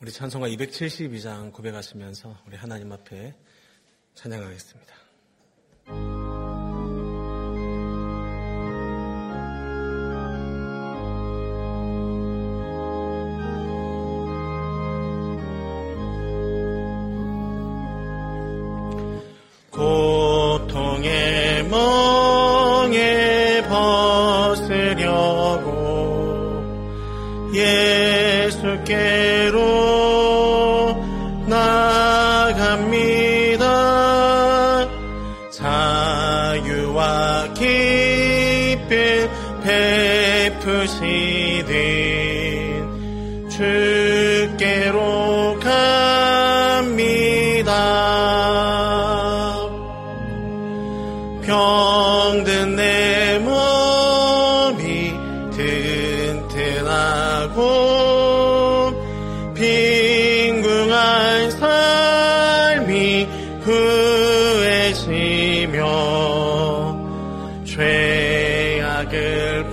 우리 찬송가 272장 고백하시면서 우리 하나님 앞에 찬양하겠습니다. 고통의 멍에 벗으려고 예수께로 나갑니다. 자유와 기쁨 베푸시듯 주께로 갑니다. 병든 내 몸이 튼튼하고 빈궁한 삶이 후해지며 죄악을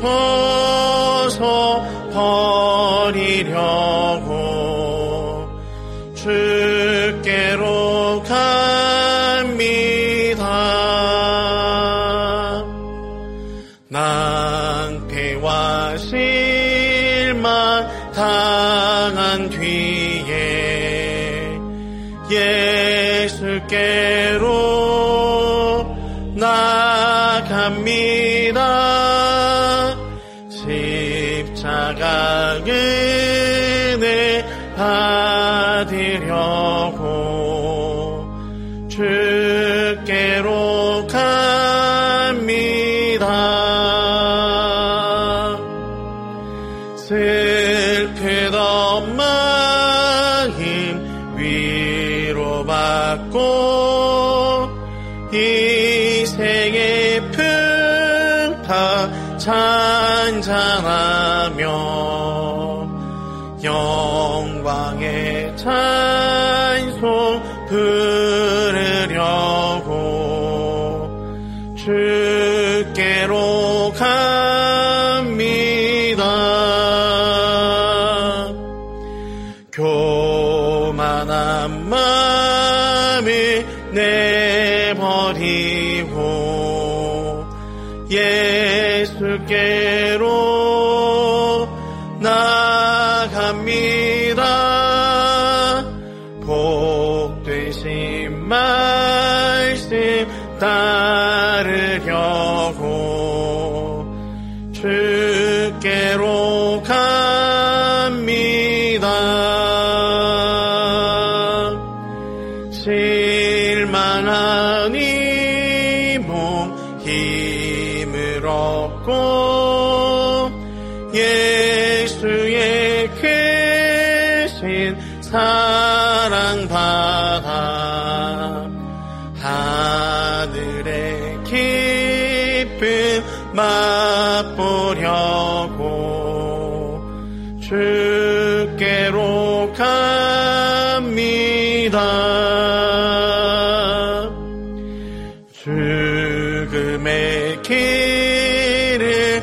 벗어버리려고 주께로 갑니다. 낭패와 실망 당한 뒤에 예수께로 나갑니다. 십자가 은혜 받으려고 주께로 갑니다. 슬프던 마음 위로받고 이생의 풍파 찬잔하며 영광의 찬송 부르려고 주께로 갑니다. 교만한 마음을 내버리고 예수께로 나갑니다. 복되신 말씀 따르려고 주께로 갑니다. 실망한 이 몸 힘을 얻고 예수의 크신 사랑받아 하늘의 기쁨 맛보려고 주께로 갑니다. 죽음의 길을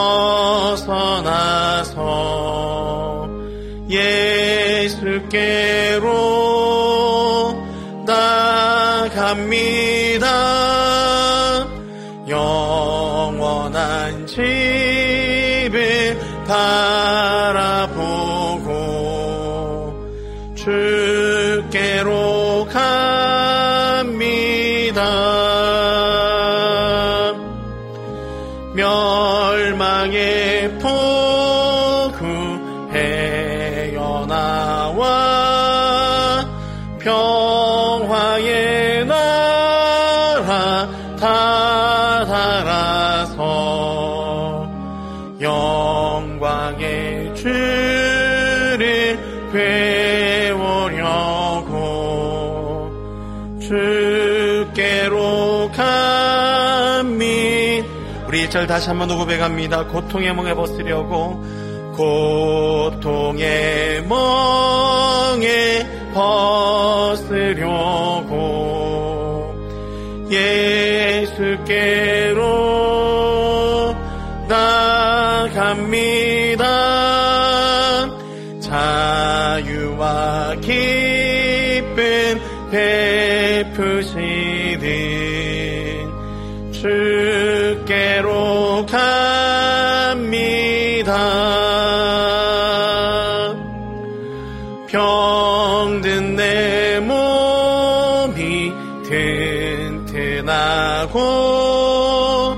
벗어나서 예수께로 나갑니다. 영원한 집을 바라보고 주께로 갑니다. 멸망의 폭우 헤어나와 평화의 나라 다다라서 영광의 주를 배우려고 주께로 갑니다. 우리 1절 다시 한 번 더 고백합니다. 고통의 멍에 벗으려고 고통의 멍에 벗으려고 예수께로 나갑니다. 자유와 주께로 갑니다. 병든 내 몸이 튼튼하고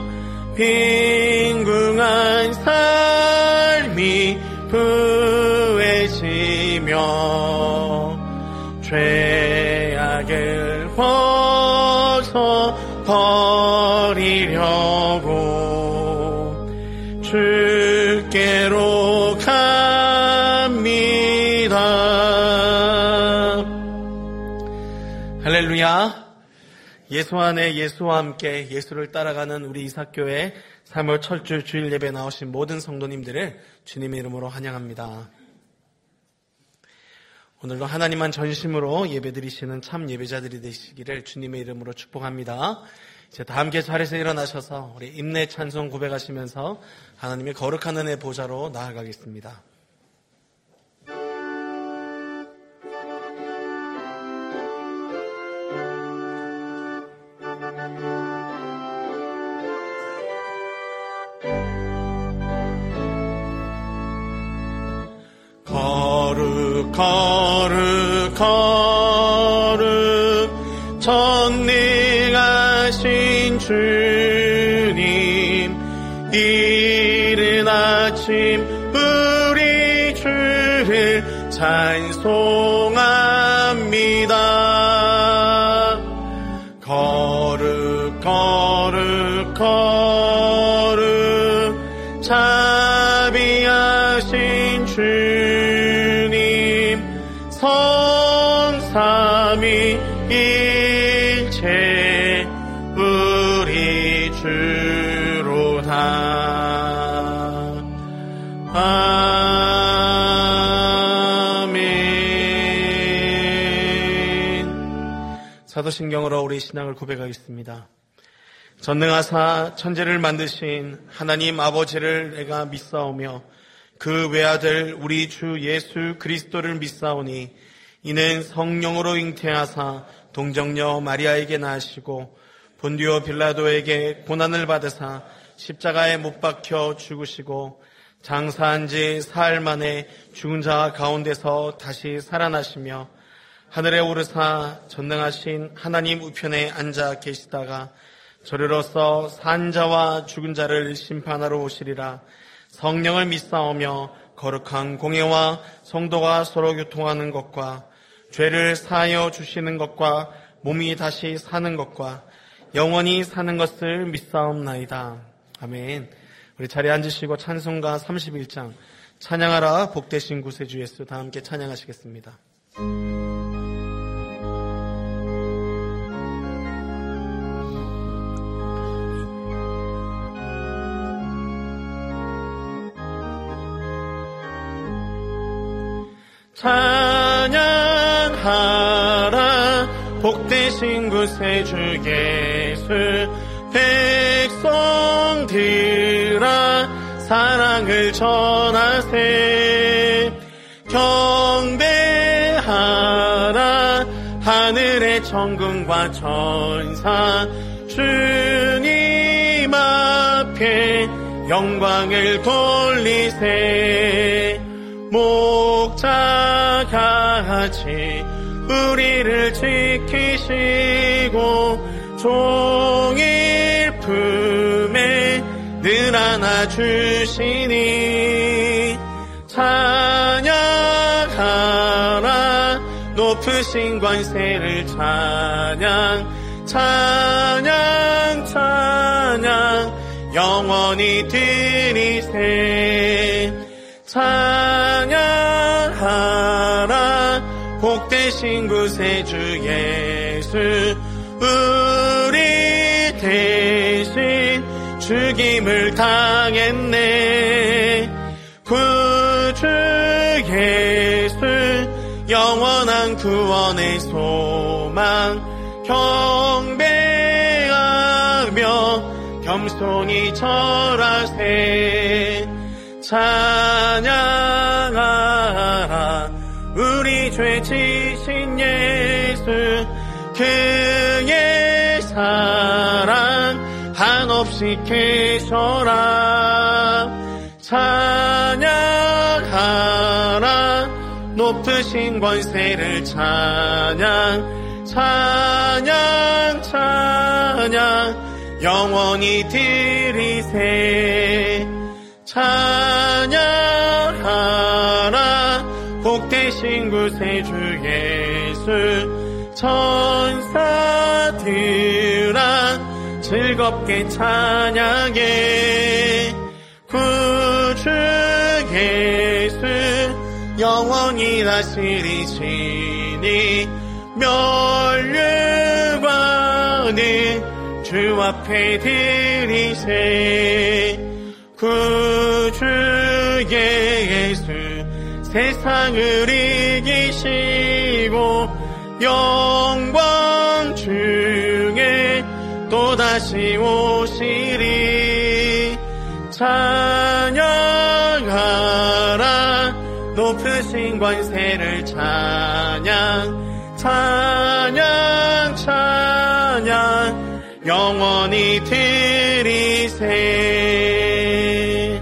빈궁한 삶이 부해지며 죄악을 벗어버리려고 주께로 갑니다. 할렐루야. 예수 안에 예수와 함께 예수를 따라가는 우리 이삭교회 3월 철주 주일 예배 나오신 모든 성도님들을 주님의 이름으로 환영합니다. 오늘도 하나님만 전심으로 예배드리시는 참 예배자들이 되시기를 주님의 이름으로 축복합니다. 이제 다 함께 자리에서 일어나셔서 우리 임내 찬송 고백하시면서 하나님의 거룩한 은혜 보좌로 나아가겠습니다. 거룩 전능하신 주님, 이른 아침 우리 주를 찬송합니다. 거룩 자비하신 주님, 성삼위일체 우리 주로다. 아멘. 사도신경으로 우리 신앙을 고백하겠습니다. 전능하사 천지를 만드신 하나님 아버지를 내가 믿사오며 그 외아들 우리 주 예수 그리스도를 믿사오니 이는 성령으로 잉태하사 동정녀 마리아에게 낳으시고 본디오 빌라도에게 고난을 받으사 십자가에 못 박혀 죽으시고 장사한 지 사흘 만에 죽은 자 가운데서 다시 살아나시며 하늘에 오르사 전능하신 하나님 우편에 앉아 계시다가 저리로서 산 자와 죽은 자를 심판하러 오시리라. 성령을 믿사오며 거룩한 공예와 성도가 서로 교통하는 것과 죄를 사하여 주시는 것과 몸이 다시 사는 것과 영원히 사는 것을 믿사옵나이다. 아멘. 우리 자리에 앉으시고 찬송가 31장 찬양하라 복되신 구세주 예수 다 함께 찬양하시겠습니다. 찬양하라 복되신 구세주 예수 백성들아 사랑을 전하세 경배하라 하늘의 천군과 천사 주님 앞에 영광을 돌리세 목자같이 우리를 지키시고 종일 품에 늘 안아주시니 찬양하라 높으신 관세를 찬양 영원히 드리세 찬양하라 복되신 구세주 예수 우리 대신 죽임을 당했네 구주 예수 영원한 구원의 소망 경배하며 겸손히 절하세 찬양하라 우리 죄 지신 예수 그의 사랑 한없이 계셔라. 찬양하라. 높으신 권세를 찬양 찬양 찬양 영원히 드리세. 찬양하라. 복되신 구세주 예수. 천사들아 즐겁게 찬양해. 구주 예수 영원히 다스리시니 면류관을 주 앞에 드리세. 구주 예수 세상을 이기시고 영광 중에 또다시 오시리. 찬양하라. 높으신 권세를 찬양 찬양 찬양 영원히 드리세.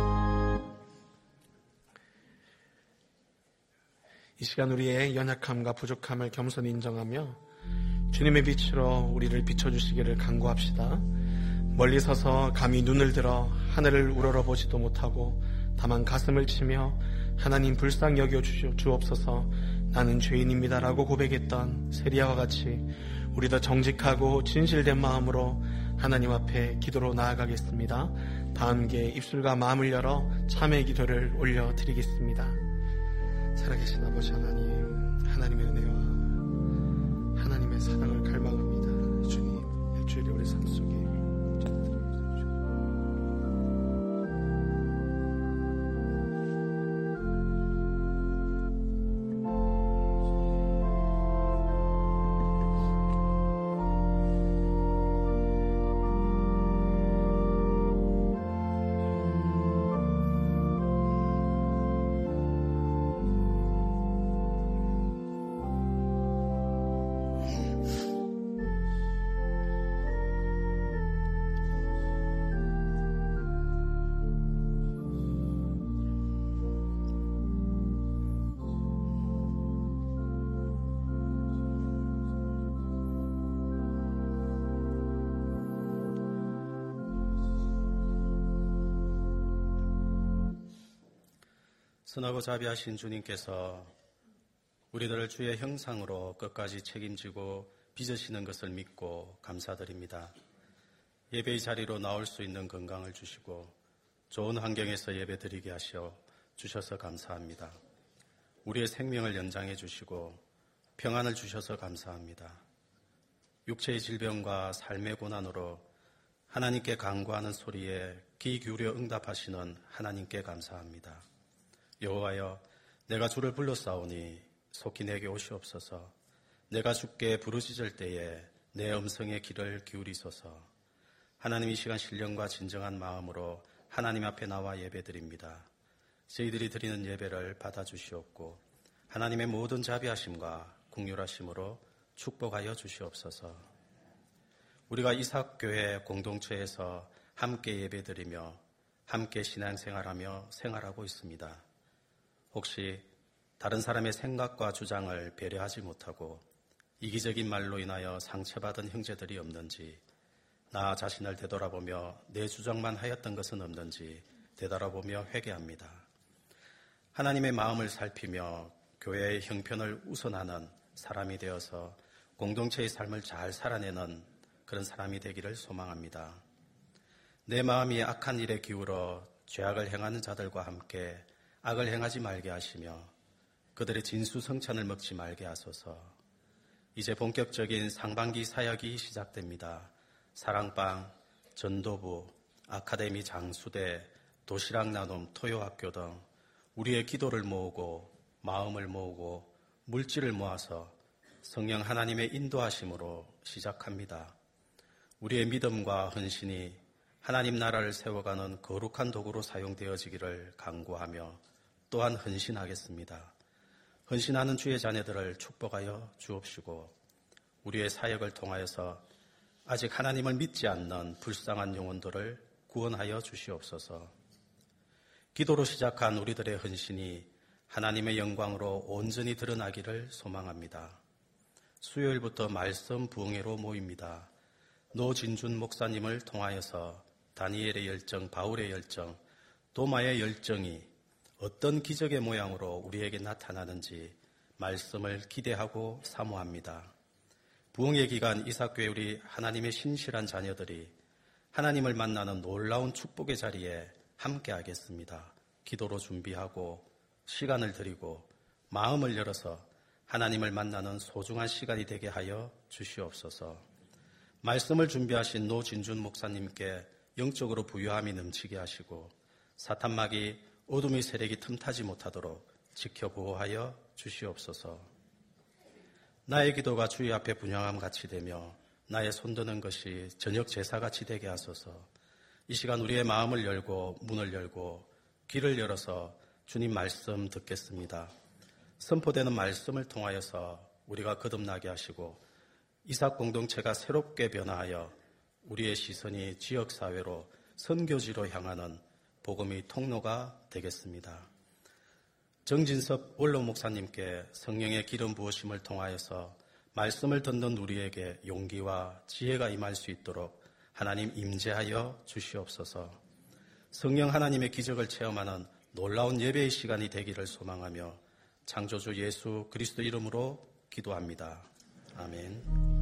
이 시간 우리의 연약함과 부족함을 겸손히 인정하며 주님의 빛으로 우리를 비춰주시기를 간구합시다. 멀리 서서 감히 눈을 들어 하늘을 우러러보지도 못하고 다만 가슴을 치며 하나님 불쌍히 여겨 주옵소서, 나는 죄인입니다라고 고백했던 세리야와 같이 우리도 정직하고 진실된 마음으로 하나님 앞에 기도로 나아가겠습니다. 다 함께 입술과 마음을 열어 참회의 기도를 올려드리겠습니다. 살아계신 아버지 하나님, 하나님의 은혜와 하나님의 사랑을 갈망합니다. 주님, 일주일에 우리 삶 속에 선하고 자비하신 주님께서 우리들을 주의 형상으로 끝까지 책임지고 빚으시는 것을 믿고 감사드립니다. 예배의 자리로 나올 수 있는 건강을 주시고 좋은 환경에서 예배드리게 하셔 주셔서 감사합니다. 우리의 생명을 연장해 주시고 평안을 주셔서 감사합니다. 육체의 질병과 삶의 고난으로 하나님께 간구하는 소리에 귀 기울여 응답하시는 하나님께 감사합니다. 여호와여, 내가 주를 불러싸오니 속히 내게 오시옵소서. 내가 주께 부르짖을 때에 내 음성에 귀를 기울이소서. 하나님, 이 시간 신령과 진정한 마음으로 하나님 앞에 나와 예배드립니다. 저희들이 드리는 예배를 받아주시옵고 하나님의 모든 자비하심과 긍휼하심으로 축복하여 주시옵소서. 우리가 이삭교회 공동체에서 함께 예배드리며 함께 신앙생활하며 생활하고 있습니다. 혹시 다른 사람의 생각과 주장을 배려하지 못하고 이기적인 말로 인하여 상처받은 형제들이 없는지, 나 자신을 되돌아보며 내 주장만 하였던 것은 없는지 되돌아보며 회개합니다. 하나님의 마음을 살피며 교회의 형편을 우선하는 사람이 되어서 공동체의 삶을 잘 살아내는 그런 사람이 되기를 소망합니다. 내 마음이 악한 일에 기울어 죄악을 행하는 자들과 함께 악을 행하지 말게 하시며 그들의 진수성찬을 먹지 말게 하소서. 이제 본격적인 상반기 사역이 시작됩니다. 사랑방, 전도부, 아카데미 장수대, 도시락 나눔, 토요학교 등 우리의 기도를 모으고 마음을 모으고 물질을 모아서 성령 하나님의 인도하심으로 시작합니다. 우리의 믿음과 헌신이 하나님 나라를 세워가는 거룩한 도구로 사용되어지기를 간구하며 또한 헌신하겠습니다. 헌신하는 주의 자녀들을 축복하여 주옵시고 우리의 사역을 통하여서 아직 하나님을 믿지 않는 불쌍한 영혼들을 구원하여 주시옵소서. 기도로 시작한 우리들의 헌신이 하나님의 영광으로 온전히 드러나기를 소망합니다. 수요일부터 말씀 부흥회로 모입니다. 노진준 목사님을 통하여서 다니엘의 열정, 바울의 열정, 도마의 열정이 어떤 기적의 모양으로 우리에게 나타나는지 말씀을 기대하고 사모합니다. 부흥회 기간 이삭교회 우리 하나님의 신실한 자녀들이 하나님을 만나는 놀라운 축복의 자리에 함께 하겠습니다. 기도로 준비하고 시간을 드리고 마음을 열어서 하나님을 만나는 소중한 시간이 되게 하여 주시옵소서. 말씀을 준비하신 노진준 목사님께 영적으로 부유함이 넘치게 하시고 사탄막이 어둠의 세력이 틈타지 못하도록 지켜 보호하여 주시옵소서. 나의 기도가 주의 앞에 분향함 같이 되며 나의 손드는 것이 저녁 제사같이 되게 하소서. 이 시간 우리의 마음을 열고 문을 열고 귀를 열어서 주님 말씀 듣겠습니다. 선포되는 말씀을 통하여서 우리가 거듭나게 하시고 이삭 공동체가 새롭게 변화하여 우리의 시선이 지역사회로 선교지로 향하는 복음의 통로가 되겠습니다. 정진섭 원로 목사님께 성령의 기름 부으심을 통하여서 말씀을 듣는 우리에게 용기와 지혜가 임할 수 있도록 하나님 임재하여 주시옵소서. 성령 하나님의 기적을 체험하는 놀라운 예배의 시간이 되기를 소망하며 창조주 예수 그리스도 이름으로 기도합니다. 아멘.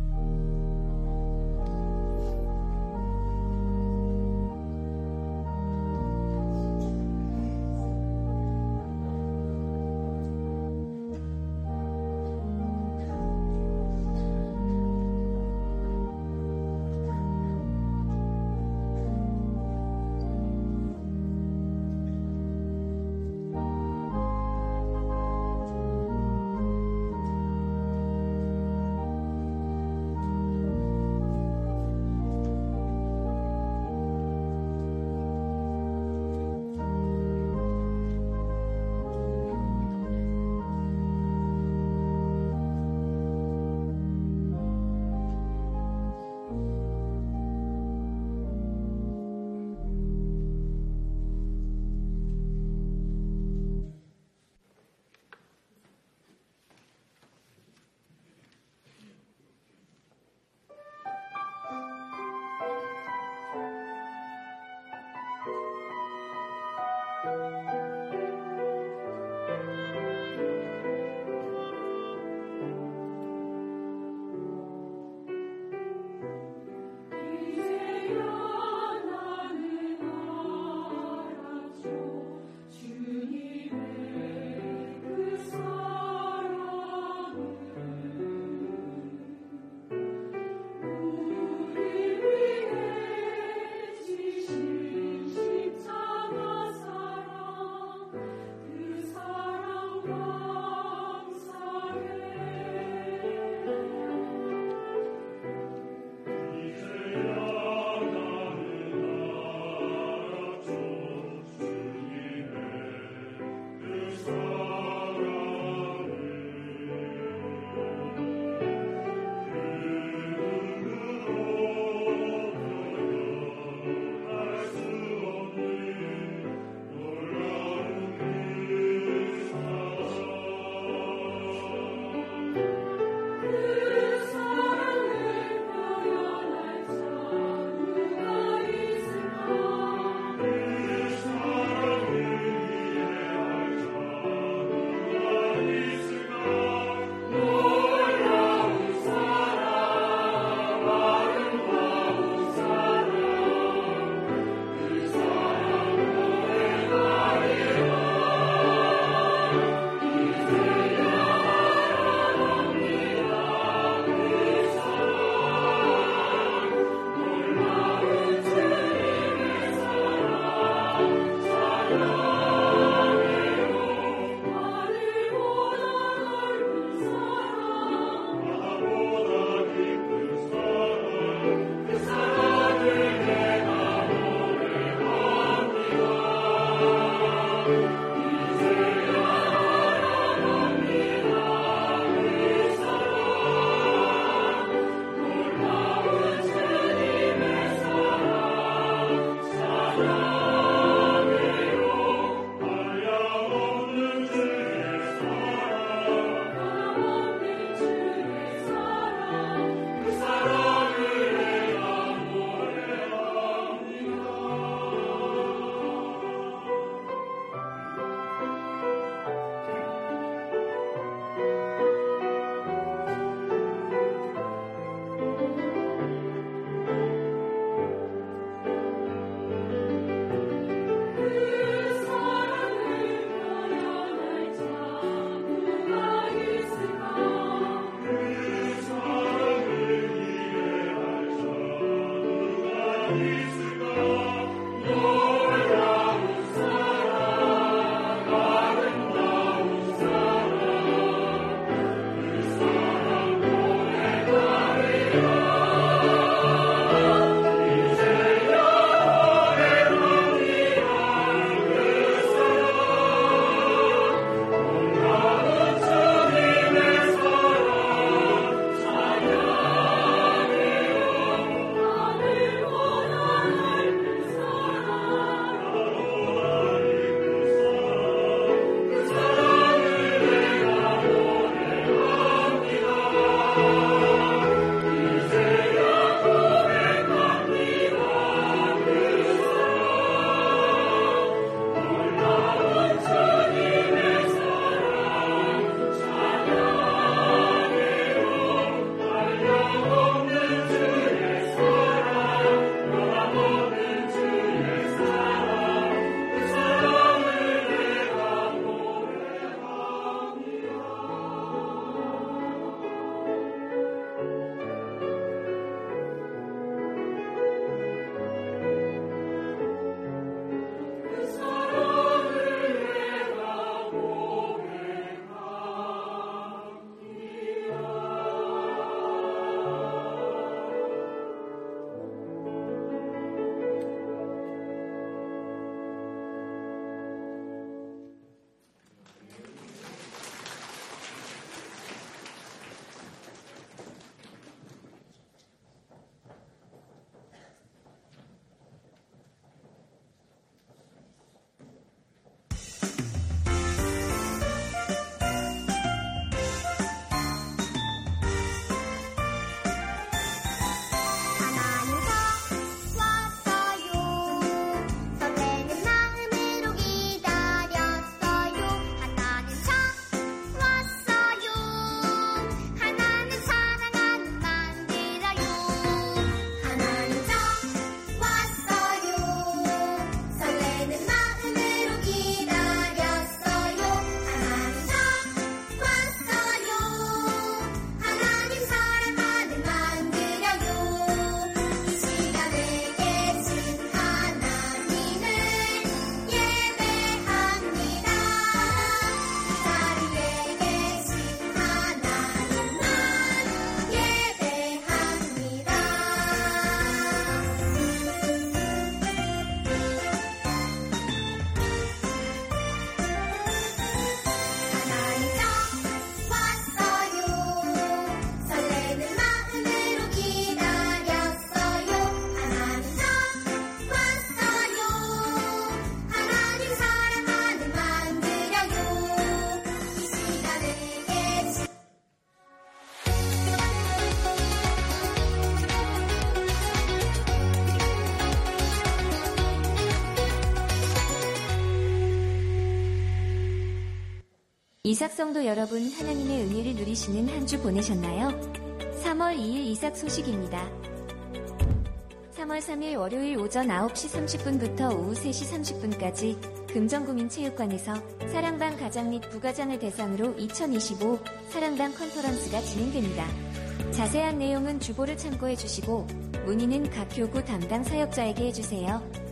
이삭 성도 여러분, 하나님의 은혜를 누리시는 한 주 보내셨나요? 3월 2일 이삭 소식입니다. 3월 3일 월요일 오전 9시 30분부터 오후 3시 30분까지 금정구민체육관에서 사랑방 가장 및 부가장을 대상으로 2025 사랑방 컨퍼런스가 진행됩니다. 자세한 내용은 주보를 참고해 주시고 문의는 각 교구 담당 사역자에게 해주세요.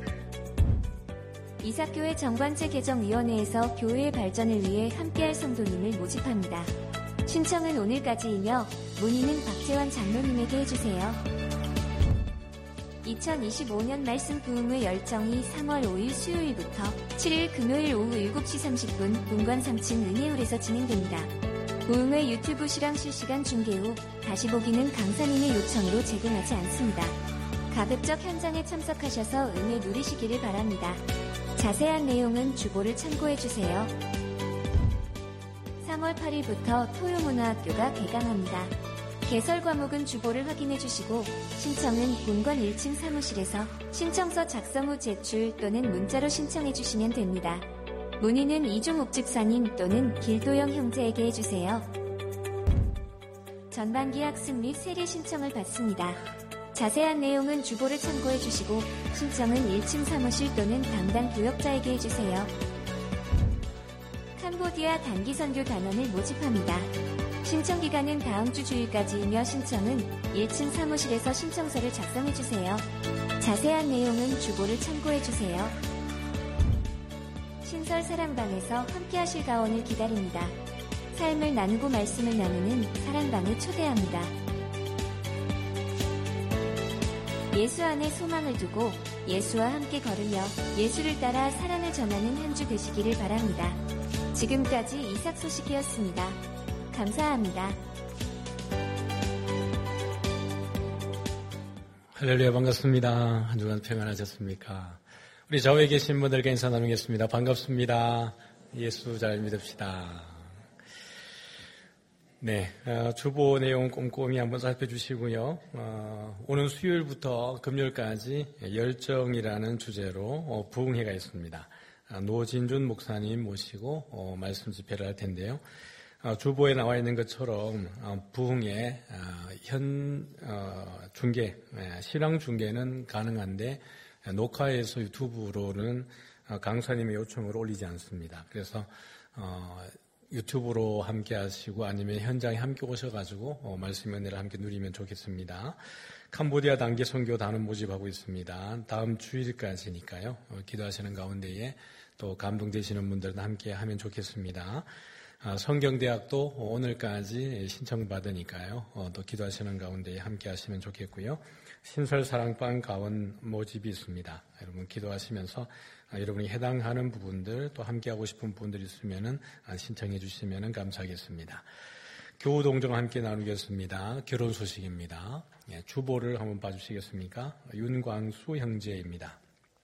이삭교회 정관체 개정위원회에서 교회의 발전을 위해 함께할 성도님을 모집합니다. 신청은 오늘까지이며 문의는 박재환 장로님에게 해주세요. 2025년 말씀 부흥회 열정이 3월 5일 수요일부터 7일 금요일 오후 7시 30분 본관 3층 은혜홀에서 진행됩니다. 부흥회 유튜브 실황 실시간 중계 후 다시 보기는 강사님의 요청으로 제공하지 않습니다. 가급적 현장에 참석하셔서 은혜 누리시기를 바랍니다. 자세한 내용은 주보를 참고해주세요. 3월 8일부터 토요문화학교가 개강합니다. 개설 과목은 주보를 확인해주시고 신청은 본관 1층 사무실에서 신청서 작성 후 제출 또는 문자로 신청해주시면 됩니다. 문의는 이종욱 집사님 또는 길도영 형제에게 해주세요. 전반기 학습 및 세례 신청을 받습니다. 자세한 내용은 주보를 참고해 주시고 신청은 1층 사무실 또는 담당 교역자에게 해주세요. 캄보디아 단기 선교 단원을 모집합니다. 신청 기간은 다음 주 주일까지이며 신청은 1층 사무실에서 신청서를 작성해 주세요. 자세한 내용은 주보를 참고해 주세요. 신설 사랑방에서 함께하실 가원을 기다립니다. 삶을 나누고 말씀을 나누는 사랑방에 초대합니다. 예수 안에 소망을 두고 예수와 함께 걸으며 예수를 따라 사랑을 전하는 한 주 되시기를 바랍니다. 지금까지 이삭 소식이었습니다. 감사합니다. 할렐루야, 반갑습니다. 한 주간 평안하셨습니까? 우리 좌우에 계신 분들께 인사 나누겠습니다. 반갑습니다. 예수 잘 믿읍시다. 네, 주보 내용 꼼꼼히 한번 살펴주시고요. 오는 수요일부터 금요일까지 열정이라는 주제로 부흥회가 있습니다. 노진준 목사님 모시고 말씀 집회를 할 텐데요. 주보에 나와 있는 것처럼 부흥회 중계, 실황 중계는 가능한데 녹화해서 유튜브로는 강사님의 요청으로 올리지 않습니다. 그래서 유튜브로 함께 하시고 아니면 현장에 함께 오셔가지고 말씀 은혜를 함께 누리면 좋겠습니다. 캄보디아 단기 선교 단원 모집하고 있습니다. 다음 주일까지니까요. 기도하시는 가운데에 또 감동되시는 분들은 함께 하면 좋겠습니다. 성경대학도 오늘까지 신청받으니까요. 또 기도하시는 가운데에 함께 하시면 좋겠고요. 신설사랑방 가원 모집이 있습니다. 여러분 기도하시면서 여러분이 해당하는 부분들 또 함께하고 싶은 부분들이 있으면 신청해 주시면 감사하겠습니다. 교우동정 함께 나누겠습니다. 결혼 소식입니다. 주보를 한번 봐주시겠습니까? 윤광수 형제입니다.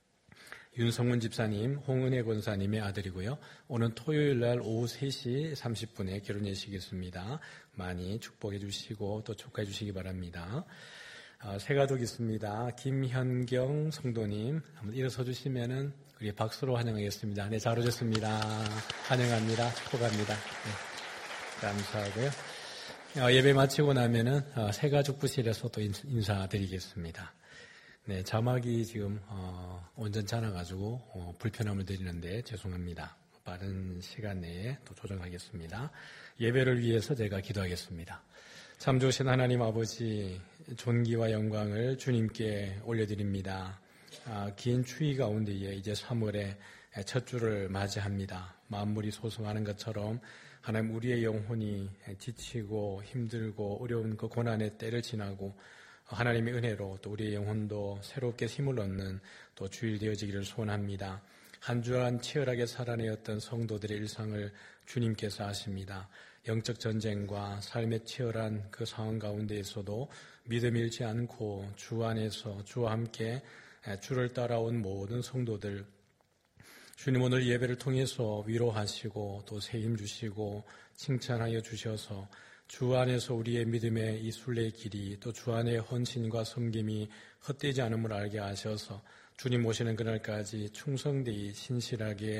윤성문 집사님, 홍은혜 권사님의 아들이고요. 오는 토요일 날 오후 3시 30분에 결혼 예식이 있습니다. 많이 축복해 주시고 또 축하해 주시기 바랍니다. 새 가족 있습니다. 김현경 성도님 한번 일어서 주시면은 우리 박수로 환영하겠습니다. 네, 잘 오셨습니다. 환영합니다. 축복합니다. 네, 감사하고요. 예배 마치고 나면은 새 가족 부실에서 또 인사드리겠습니다. 네, 자막이 지금 온전치 않아가지고 불편함을 드리는데 죄송합니다. 빠른 시간 내에 또 조정하겠습니다. 예배를 위해서 제가 기도하겠습니다. 참 좋으신 하나님 아버지, 존귀와 영광을 주님께 올려드립니다. 긴 추위 가운데에 이제 3월의 첫 주를 맞이합니다. 만물이 소송하는 것처럼 하나님 우리의 영혼이 지치고 힘들고 어려운 그 고난의 때를 지나고 하나님의 은혜로 또 우리의 영혼도 새롭게 힘을 얻는 또 주일 되어지기를 소원합니다. 한 주간 치열하게 살아내었던 성도들의 일상을 주님께서 아십니다. 영적 전쟁과 삶의 치열한 그 상황 가운데에서도 믿음 잃지 않고 주 안에서 주와 함께 주를 따라온 모든 성도들, 주님 오늘 예배를 통해서 위로하시고 또 새 힘 주시고 칭찬하여 주셔서 주 안에서 우리의 믿음의 이 순례의 길이 또 주 안의 헌신과 섬김이 헛되지 않음을 알게 하셔서 주님 오시는 그날까지 충성되이 신실하게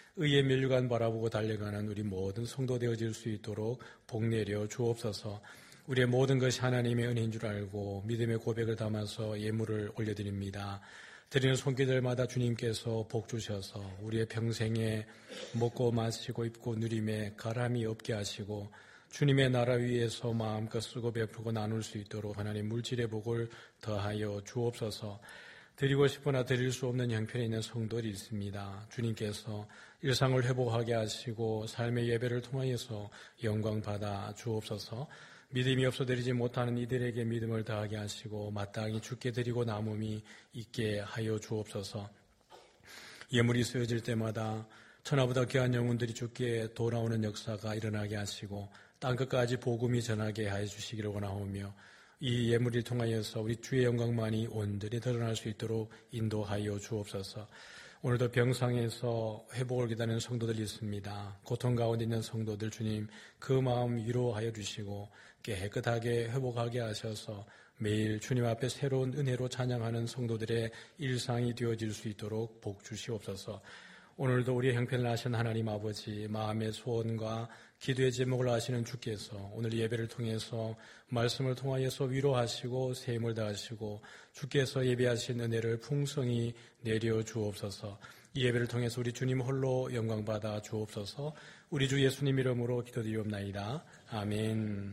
의의 면류관 바라보고 달려가는 우리 모든 성도 되어질 수 있도록 복내려 주옵소서. 우리의 모든 것이 하나님의 은혜인 줄 알고 믿음의 고백을 담아서 예물을 올려드립니다. 드리는 손길들마다 주님께서 복 주셔서 우리의 평생에 먹고 마시고 입고 누림에 가람이 없게 하시고 주님의 나라 위에서 마음껏 쓰고 베풀고 나눌 수 있도록 하나님 물질의 복을 더하여 주옵소서. 드리고 싶으나 드릴 수 없는 형편에 있는 성도들이 있습니다. 주님께서 일상을 회복하게 하시고 삶의 예배를 통하여서 영광 받아 주옵소서. 믿음이 없어 드리지 못하는 이들에게 믿음을 더하게 하시고 마땅히 주께 드리고 남음이 있게 하여 주옵소서. 예물이 쓰여질 때마다 천하보다 귀한 영혼들이 주께 돌아오는 역사가 일어나게 하시고 땅끝까지 복음이 전하게 하여 주시기를 원하오며 이 예물을 통하여서 우리 주의 영광만이 온전히 드러날 수 있도록 인도하여 주옵소서. 오늘도 병상에서 회복을 기다리는 성도들이 있습니다. 고통 가운데 있는 성도들 주님 그 마음 위로하여 주시고 깨끗하게 회복하게 하셔서 매일 주님 앞에 새로운 은혜로 찬양하는 성도들의 일상이 되어질 수 있도록 복 주시옵소서. 오늘도 우리의 형편을 아신 하나님 아버지 마음의 소원과 기도의 제목을 아시는 주께서 오늘 예배를 통해서 말씀을 통하여서 위로하시고 세임을 다하시고 주께서 예배하신 은혜를 풍성히 내려 주옵소서. 이 예배를 통해서 우리 주님 홀로 영광받아 주옵소서. 우리 주 예수님 이름으로 기도드리옵나이다. 아멘.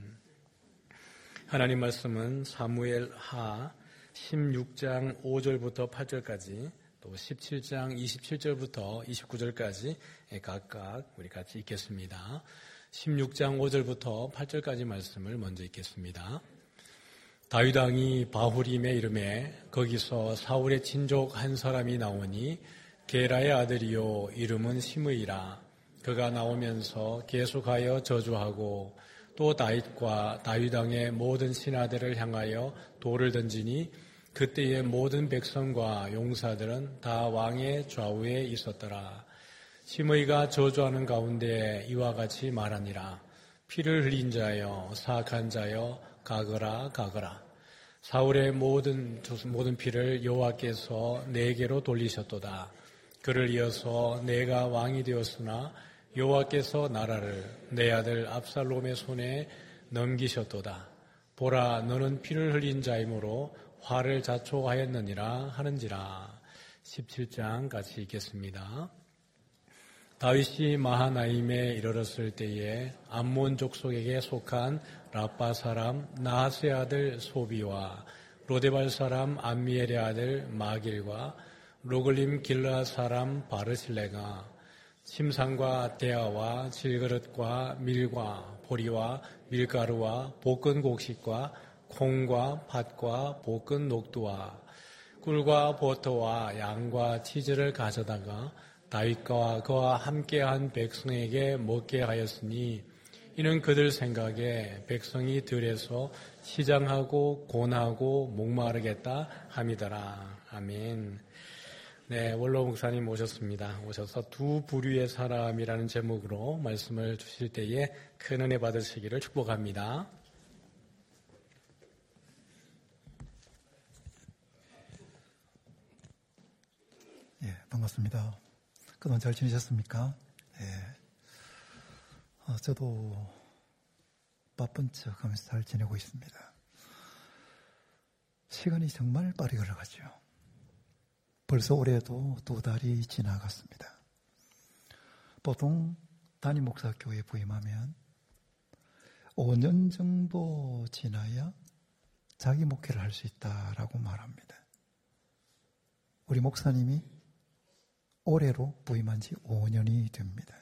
하나님 말씀은 사무엘 하 16장 5절부터 8절까지 또 17장 27절부터 29절까지 각각 우리 같이 읽겠습니다. 16장 5절부터 8절까지 말씀을 먼저 읽겠습니다. 다윗 왕이 바후림에 이르매 거기서 사울의 친족 한 사람이 나오니 게라의 아들이요 이름은 시므이라. 그가 나오면서 계속하여 저주하고 또 다윗과 다윗 왕의 모든 신하들을 향하여 돌을 던지니 그때의 모든 백성과 용사들은 다 왕의 좌우에 있었더라. 시므이가 저주하는 가운데 이와 같이 말하니라. 피를 흘린 자여 사악한 자여 가거라 가거라. 사울의 모든 피를 여호와께서 내게로 돌리셨도다. 그를 이어서 내가 왕이 되었으나 여호와께서 나라를 내 아들 압살롬의 손에 넘기셨도다. 보라 너는 피를 흘린 자이므로 화를 자초하였느니라 하는지라. 17장 같이 읽겠습니다. 다윗이 마하나임에 이르렀을 때에 암몬 족속에게 속한 라빠 사람 나하스의 아들 소비와 로데발 사람 암미엘의 아들 마길과 로글림 길라 사람 바르실레가 침상과 대야와 질그릇과 밀과 보리와 밀가루와 볶은 곡식과 콩과 팥과 볶은 녹두와 꿀과 버터와 양과 치즈를 가져다가 다윗과 그와 함께한 백성에게 먹게 하였으니 이는 그들 생각에 백성이 들에서 시장하고 곤하고 목마르겠다 함이더라. 아멘. 네, 원로 목사님 오셨습니다. 오셔서 두 부류의 사람이라는 제목으로 말씀을 주실 때에 큰 은혜 받으시기를 축복합니다. 예, 반갑습니다. 그동안 잘 지내셨습니까? 예. 저도 바쁜 척 하면서 잘 지내고 있습니다. 시간이 정말 빠르게 흘러가죠. 벌써 올해도 2달이 지나갔습니다. 보통 담임 목사 교회에 부임하면 5년 정도 지나야 자기 목회를 할 수 있다라고 말합니다. 우리 목사님이 올해로 부임한 지 5년이 됩니다.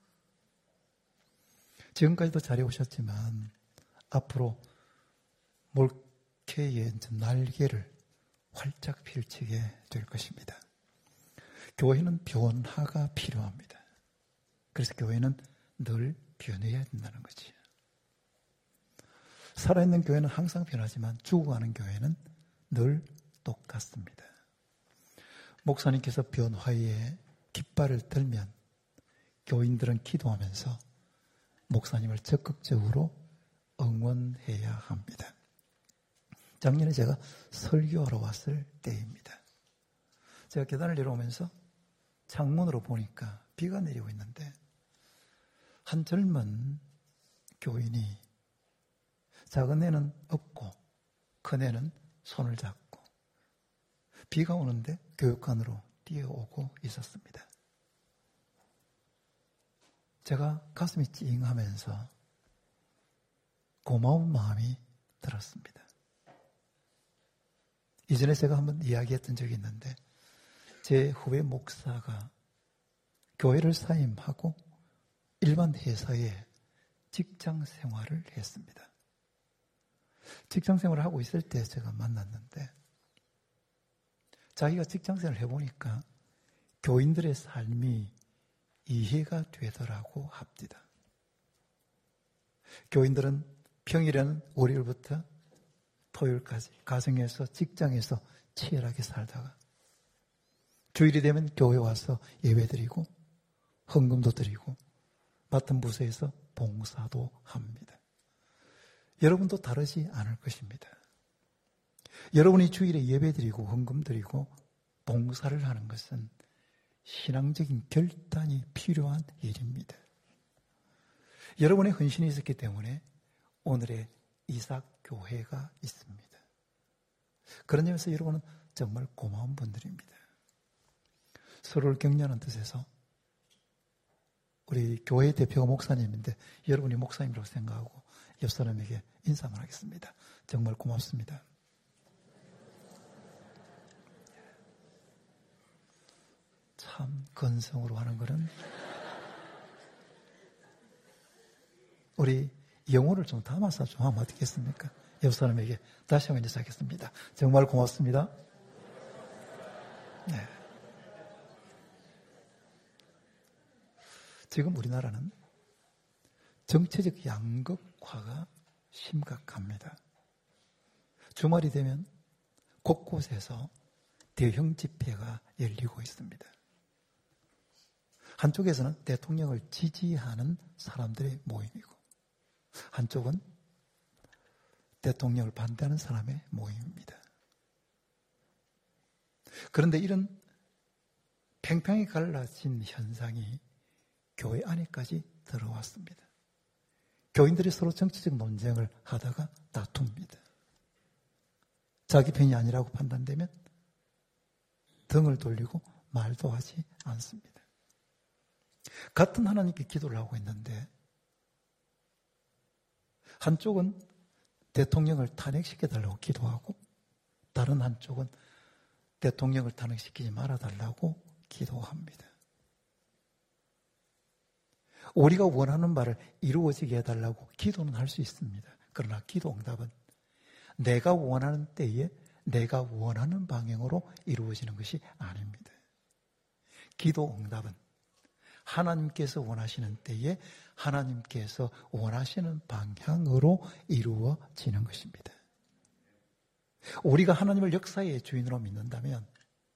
지금까지도 잘해오셨지만 앞으로 목회의 날개를 활짝 펼치게 될 것입니다. 교회는 변화가 필요합니다. 그래서 교회는 늘 변해야 된다는 거지요. 살아있는 교회는 항상 변하지만 죽어가는 교회는 늘 똑같습니다. 목사님께서 변화의 깃발을 들면 교인들은 기도하면서 목사님을 적극적으로 응원해야 합니다. 작년에 제가 설교하러 왔을 때입니다. 제가 계단을 내려오면서 창문으로 보니까 비가 내리고 있는데 한 젊은 교인이 작은 애는 업고 큰 애는 손을 잡고 비가 오는데 교육관으로 뛰어오고 있었습니다. 제가 가슴이 찡하면서 고마운 마음이 들었습니다. 이전에 제가 한번 이야기했던 적이 있는데 제 후배 목사가 교회를 사임하고 일반 회사에 직장 생활을 했습니다. 직장 생활을 하고 있을 때 제가 만났는데 자기가 직장 생활을 해보니까 교인들의 삶이 이해가 되더라고 합니다. 교인들은 평일에는 월요일부터 토요일까지 가정에서 직장에서 치열하게 살다가 주일이 되면 교회 와서 예배드리고 헌금도 드리고 맡은 부서에서 봉사도 합니다. 여러분도 다르지 않을 것입니다. 여러분이 주일에 예배드리고 헌금드리고 봉사를 하는 것은 신앙적인 결단이 필요한 일입니다. 여러분의 헌신이 있었기 때문에 오늘의 이삭교회가 있습니다. 그런 점에서 여러분은 정말 고마운 분들입니다. 서로를 격려하는 뜻에서 우리 교회 대표가 목사님인데 여러분이 목사님이라고 생각하고 옆 사람에게 인사만 하겠습니다. 정말 고맙습니다. 참 건성으로 하는 것은 우리 영혼을 좀 담아서 좀 하면 어떻겠습니까? 옆 사람에게 다시 한번 인사하겠습니다. 정말 고맙습니다. 네. 지금 우리나라는 정치적 양극화가 심각합니다. 주말이 되면 곳곳에서 대형 집회가 열리고 있습니다. 한쪽에서는 대통령을 지지하는 사람들의 모임이고 한쪽은 대통령을 반대하는 사람의 모임입니다. 그런데 이런 팽팽히 갈라진 현상이 교회 안에까지 들어왔습니다. 교인들이 서로 정치적 논쟁을 하다가 다툽니다. 자기 편이 아니라고 판단되면 등을 돌리고 말도 하지 않습니다. 같은 하나님께 기도를 하고 있는데 한쪽은 대통령을 탄핵시켜달라고 기도하고 다른 한쪽은 대통령을 탄핵시키지 말아달라고 기도합니다. 우리가 원하는 바를 이루어지게 해달라고 기도는 할 수 있습니다. 그러나 기도 응답은 내가 원하는 때에 내가 원하는 방향으로 이루어지는 것이 아닙니다. 기도 응답은 하나님께서 원하시는 때에 하나님께서 원하시는 방향으로 이루어지는 것입니다. 우리가 하나님을 역사의 주인으로 믿는다면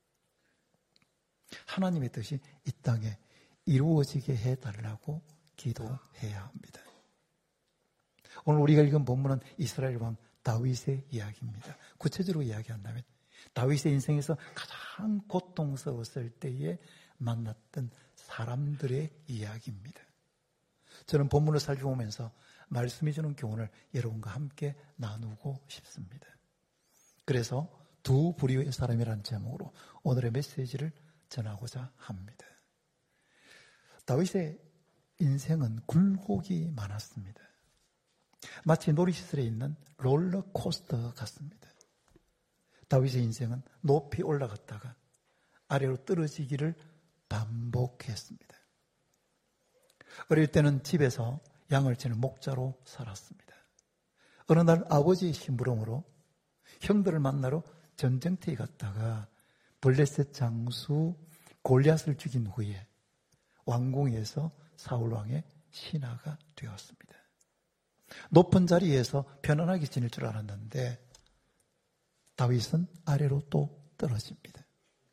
하나님의 뜻이 이 땅에 이루어지게 해달라고 기도해야 합니다. 오늘 우리가 읽은 본문은 이스라엘 왕 다윗의 이야기입니다. 구체적으로 이야기한다면 다윗의 인생에서 가장 고통스러웠을 때에 만났던 사람들의 이야기입니다. 저는 본문을 살펴보면서 말씀이 주는 교훈을 여러분과 함께 나누고 싶습니다. 그래서 두 부류의 사람이라는 제목으로 오늘의 메시지를 전하고자 합니다. 다윗의 인생은 굴곡이 많았습니다. 마치 놀이시설에 있는 롤러코스터 같습니다. 다윗의 인생은 높이 올라갔다가 아래로 떨어지기를 반복했습니다. 어릴 때는 집에서 양을 치는 목자로 살았습니다. 어느 날 아버지의 심부름으로 형들을 만나러 전쟁터에 갔다가 블레셋 장수 골리앗을 죽인 후에 왕궁에서 사울왕의 신하가 되었습니다. 높은 자리에서 편안하게 지낼 줄 알았는데 다윗은 아래로 또 떨어집니다.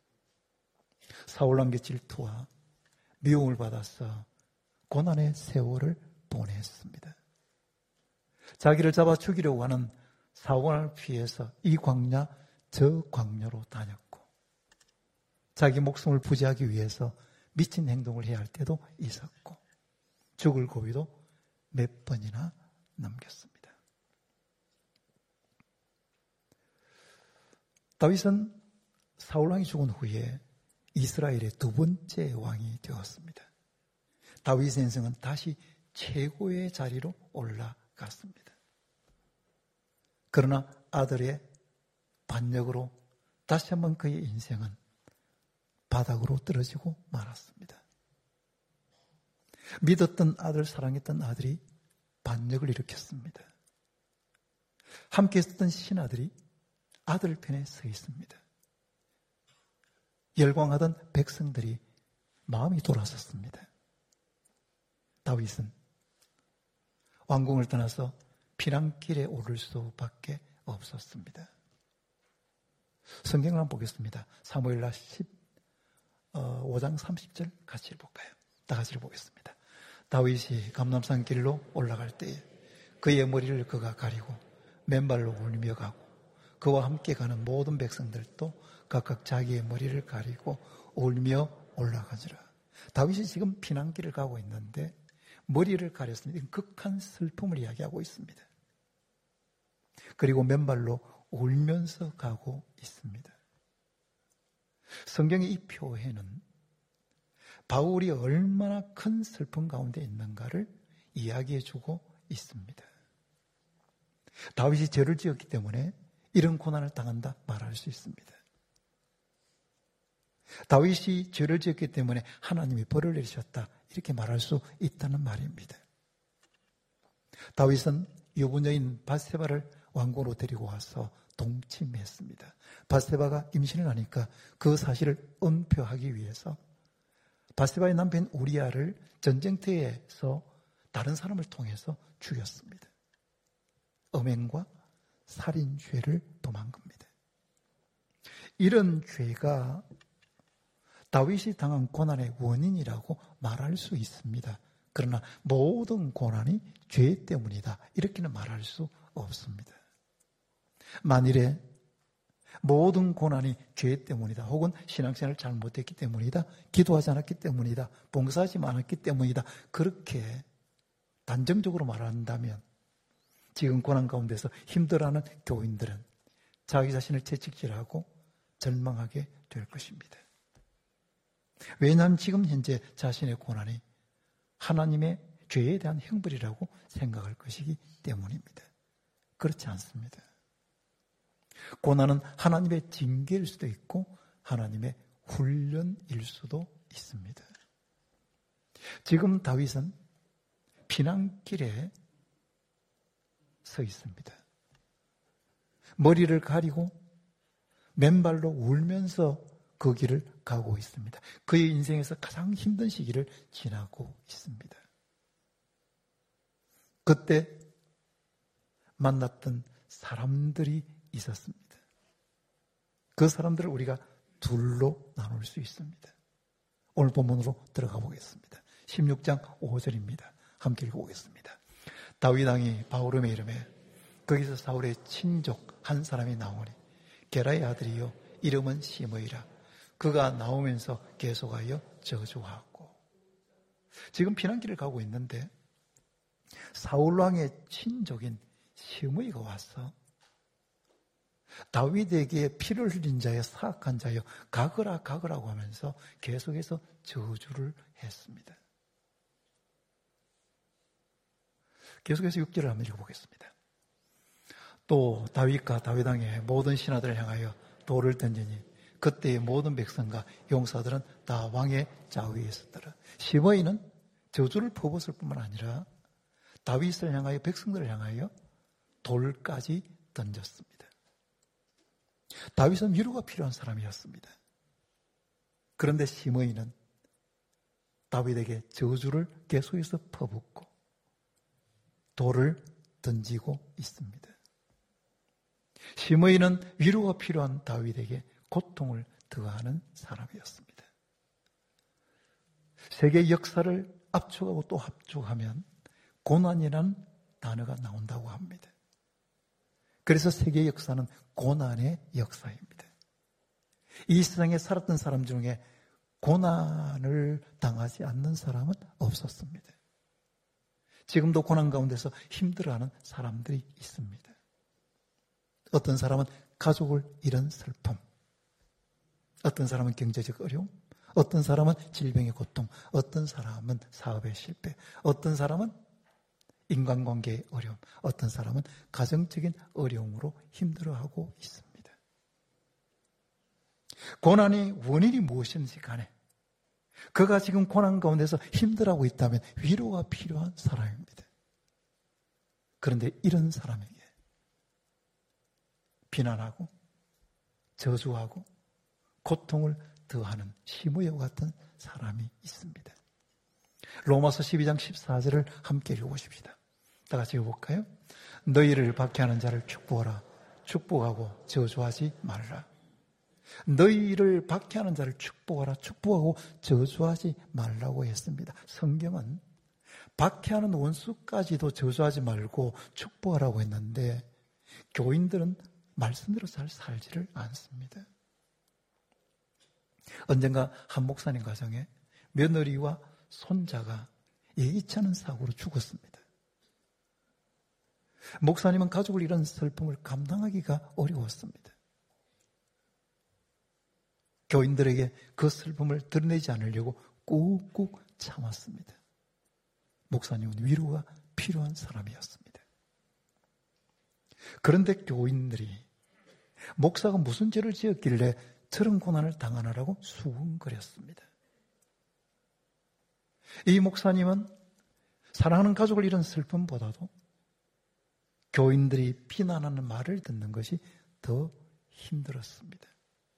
사울왕의 질투와 미움을 받아서 고난의 세월을 보냈습니다. 자기를 잡아 죽이려고 하는 사울왕을 피해서 이 광야 저 광야로 다녔고 자기 목숨을 부지하기 위해서 미친 행동을 해야 할 때도 있었고 죽을 고비도 몇 번이나 넘겼습니다. 다윗은 사울 왕이 죽은 후에 이스라엘의 두 번째 왕이 되었습니다. 다윗의 인생은 다시 최고의 자리로 올라갔습니다. 그러나 아들의 반역으로 다시 한번 그의 인생은 바닥으로 떨어지고 말았습니다. 믿었던 아들, 사랑했던 아들이 반역을 일으켰습니다. 함께 있었던 신하들이 아들 편에 서 있습니다. 열광하던 백성들이 마음이 돌아섰습니다. 다윗은 왕궁을 떠나서 피난길에 오를 수밖에 없었습니다. 성경을 한번 보겠습니다. 사무엘하 15장 30절 같이 볼까요? 다 같이 보겠습니다. 다윗이 감람산 길로 올라갈 때에 그의 머리를 그가 가리고 맨발로 울며 가고 그와 함께 가는 모든 백성들도 각각 자기의 머리를 가리고 울며 올라가지라. 다윗이 지금 피난길을 가고 있는데 머리를 가렸습니다. 극한 슬픔을 이야기하고 있습니다. 그리고 맨발로 울면서 가고 있습니다. 성경의 이 표현은 바울이 얼마나 큰 슬픔 가운데 있는가를 이야기해주고 있습니다. 다윗이 죄를 지었기 때문에 이런 고난을 당한다 말할 수 있습니다. 다윗이 죄를 지었기 때문에 하나님이 벌을 내리셨다 이렇게 말할 수 있다는 말입니다. 다윗은 유부녀인 밧세바를 왕궁으로 데리고 와서 동침했습니다. 밧세바가 임신을 하니까 그 사실을 은폐하기 위해서 밧세바의 남편 우리아를 전쟁터에서 다른 사람을 통해서 죽였습니다. 음행과 살인죄를 범한 겁니다. 이런 죄가 다윗이 당한 고난의 원인이라고 말할 수 있습니다. 그러나 모든 고난이 죄 때문이다 이렇게는 말할 수 없습니다. 만일에 모든 고난이 죄 때문이다 혹은 신앙생활을 잘못했기 때문이다 기도하지 않았기 때문이다 봉사하지 않았기 때문이다 그렇게 단정적으로 말한다면 지금 고난 가운데서 힘들어하는 교인들은 자기 자신을 채찍질하고 절망하게 될 것입니다. 왜냐하면 지금 현재 자신의 고난이 하나님의 죄에 대한 형벌이라고 생각할 것이기 때문입니다. 그렇지 않습니다. 고난은 하나님의 징계일 수도 있고 하나님의 훈련일 수도 있습니다. 지금 다윗은 피난길에 서 있습니다. 머리를 가리고 맨발로 울면서 그 길을 가고 있습니다. 그의 인생에서 가장 힘든 시기를 지나고 있습니다. 그때 만났던 사람들이 있었습니다. 그 사람들을 우리가 둘로 나눌 수 있습니다. 오늘 본문으로 들어가 보겠습니다. 16장 5절입니다. 함께 읽어보겠습니다. 다윗 왕이 바후림의 이름에 거기서 사울의 친족 한 사람이 나오니 게라의 아들이요 이름은 시므이라. 그가 나오면서 계속하여 저주하고. 지금 피난길을 가고 있는데 사울 왕의 친족인 시므이가 와서 다윗에게 피를 흘린 자여 사악한 자여 가거라 가거라고 하면서 계속해서 저주를 했습니다. 계속해서 6절을 한번 읽어보겠습니다. 또 다윗과 다윗 왕의 모든 신하들을 향하여 돌을 던지니 그때의 모든 백성과 용사들은 다 왕의 좌위에 있었더라. 시므이는 저주를 퍼붓을 뿐만 아니라 다윗을 향하여 백성들을 향하여 돌까지 던졌습니다. 다윗은 위로가 필요한 사람이었습니다. 그런데 시므이는 다윗에게 저주를 계속해서 퍼붓고 돌을 던지고 있습니다. 시므이는 위로가 필요한 다윗에게 고통을 더하는 사람이었습니다. 세계 역사를 압축하고 또 압축하면 고난이라는 단어가 나온다고 합니다. 그래서 세계 역사는 고난의 역사입니다. 이 세상에 살았던 사람 중에 고난을 당하지 않는 사람은 없었습니다. 지금도 고난 가운데서 힘들어하는 사람들이 있습니다. 어떤 사람은 가족을 잃은 슬픔, 어떤 사람은 경제적 어려움, 어떤 사람은 질병의 고통, 어떤 사람은 사업의 실패, 어떤 사람은 인간관계의 어려움, 어떤 사람은 가정적인 어려움으로 힘들어하고 있습니다. 고난의 원인이 무엇인지 간에 그가 지금 고난 가운데서 힘들어하고 있다면 위로가 필요한 사람입니다. 그런데 이런 사람에게 비난하고 저주하고 고통을 더하는 시므야와 같은 사람이 있습니다. 로마서 12장 14절을 함께 읽어보십시다. 다 같이 읽어볼까요? 너희를 박해하는 자를 축복하라. 축복하고 저주하지 말라. 너희를 박해하는 자를 축복하라. 축복하고 저주하지 말라고 했습니다. 성경은 박해하는 원수까지도 저주하지 말고 축복하라고 했는데 교인들은 말씀대로 잘 살지를 않습니다. 언젠가 한 목사님 가정에 며느리와 손자가 예기치 않은 사고로 죽었습니다. 목사님은 가족을 잃은 슬픔을 감당하기가 어려웠습니다. 교인들에게 그 슬픔을 드러내지 않으려고 꾹꾹 참았습니다. 목사님은 위로가 필요한 사람이었습니다. 그런데 교인들이 목사가 무슨 죄를 지었길래 저런 고난을 당하느라고 수군거렸습니다. 이 목사님은 사랑하는 가족을 잃은 슬픔보다도 교인들이 비난하는 말을 듣는 것이 더 힘들었습니다.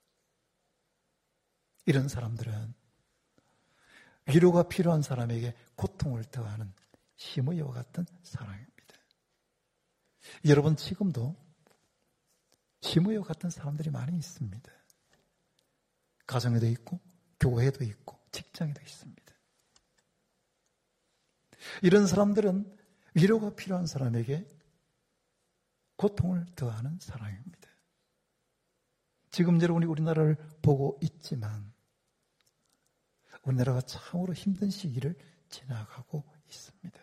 이런 사람들은 위로가 필요한 사람에게 고통을 더하는 시므야와 같은 사람입니다. 여러분 지금도 시므야와 같은 사람들이 많이 있습니다. 가정에도 있고 교회에도 있고 직장에도 있습니다. 이런 사람들은 위로가 필요한 사람에게 고통을 더하는 사람입니다. 지금 여러분이 우리나라를 보고 있지만 우리나라가 참으로 힘든 시기를 지나가고 있습니다.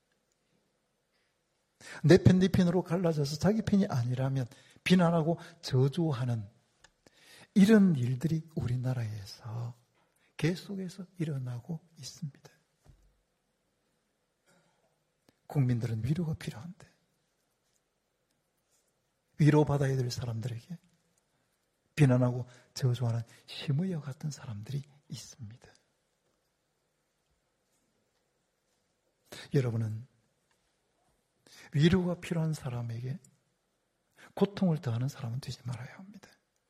내 편, 네 편으로 갈라져서 자기 편이 아니라면 비난하고 저주하는 이런 일들이 우리나라에서 계속해서 일어나고 있습니다. 국민들은 위로가 필요한데 위로받아야 될 사람들에게 비난하고 저주하는 시므야 같은 사람들이 있습니다. 여러분은 위로가 필요한 사람에게 고통을 더하는 사람은 되지 말아야 합니다.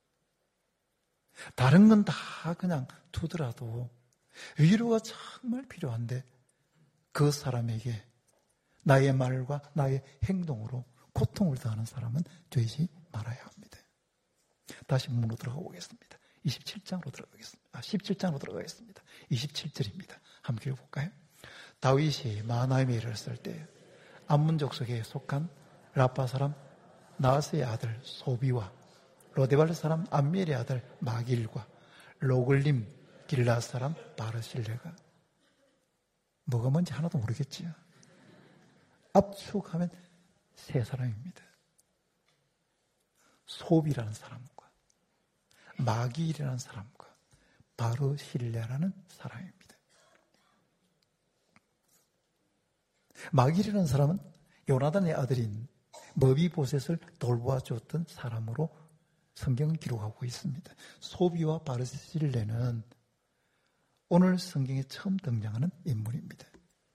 다른 건 다 그냥 두더라도 위로가 정말 필요한데 그 사람에게 나의 말과 나의 행동으로 고통을 더하는 사람은 되지 말아야 합니다. 다시 문으로 들어가 보겠습니다. 17장으로 들어가겠습니다. 27절입니다. 함께 읽어볼까요? 다윗이 마하나임에 이르렀을 때 암몬족 속에 속한 라파 사람 나하스의 아들 소비와 로데발 사람 암멜의 아들 마길과 로글림 길라 사람 바르실레가 뭐가 뭔지 하나도 모르겠지요. 압축하면 세 사람입니다. 소비라는 사람과 마길이라는 사람과 바르실레라는 사람입니다. 마길이라는 사람은 요나단의 아들인 머비보셋을 돌보아주었던 사람으로 성경은 기록하고 있습니다. 소비와 바르실레는 오늘 성경에 처음 등장하는 인물입니다.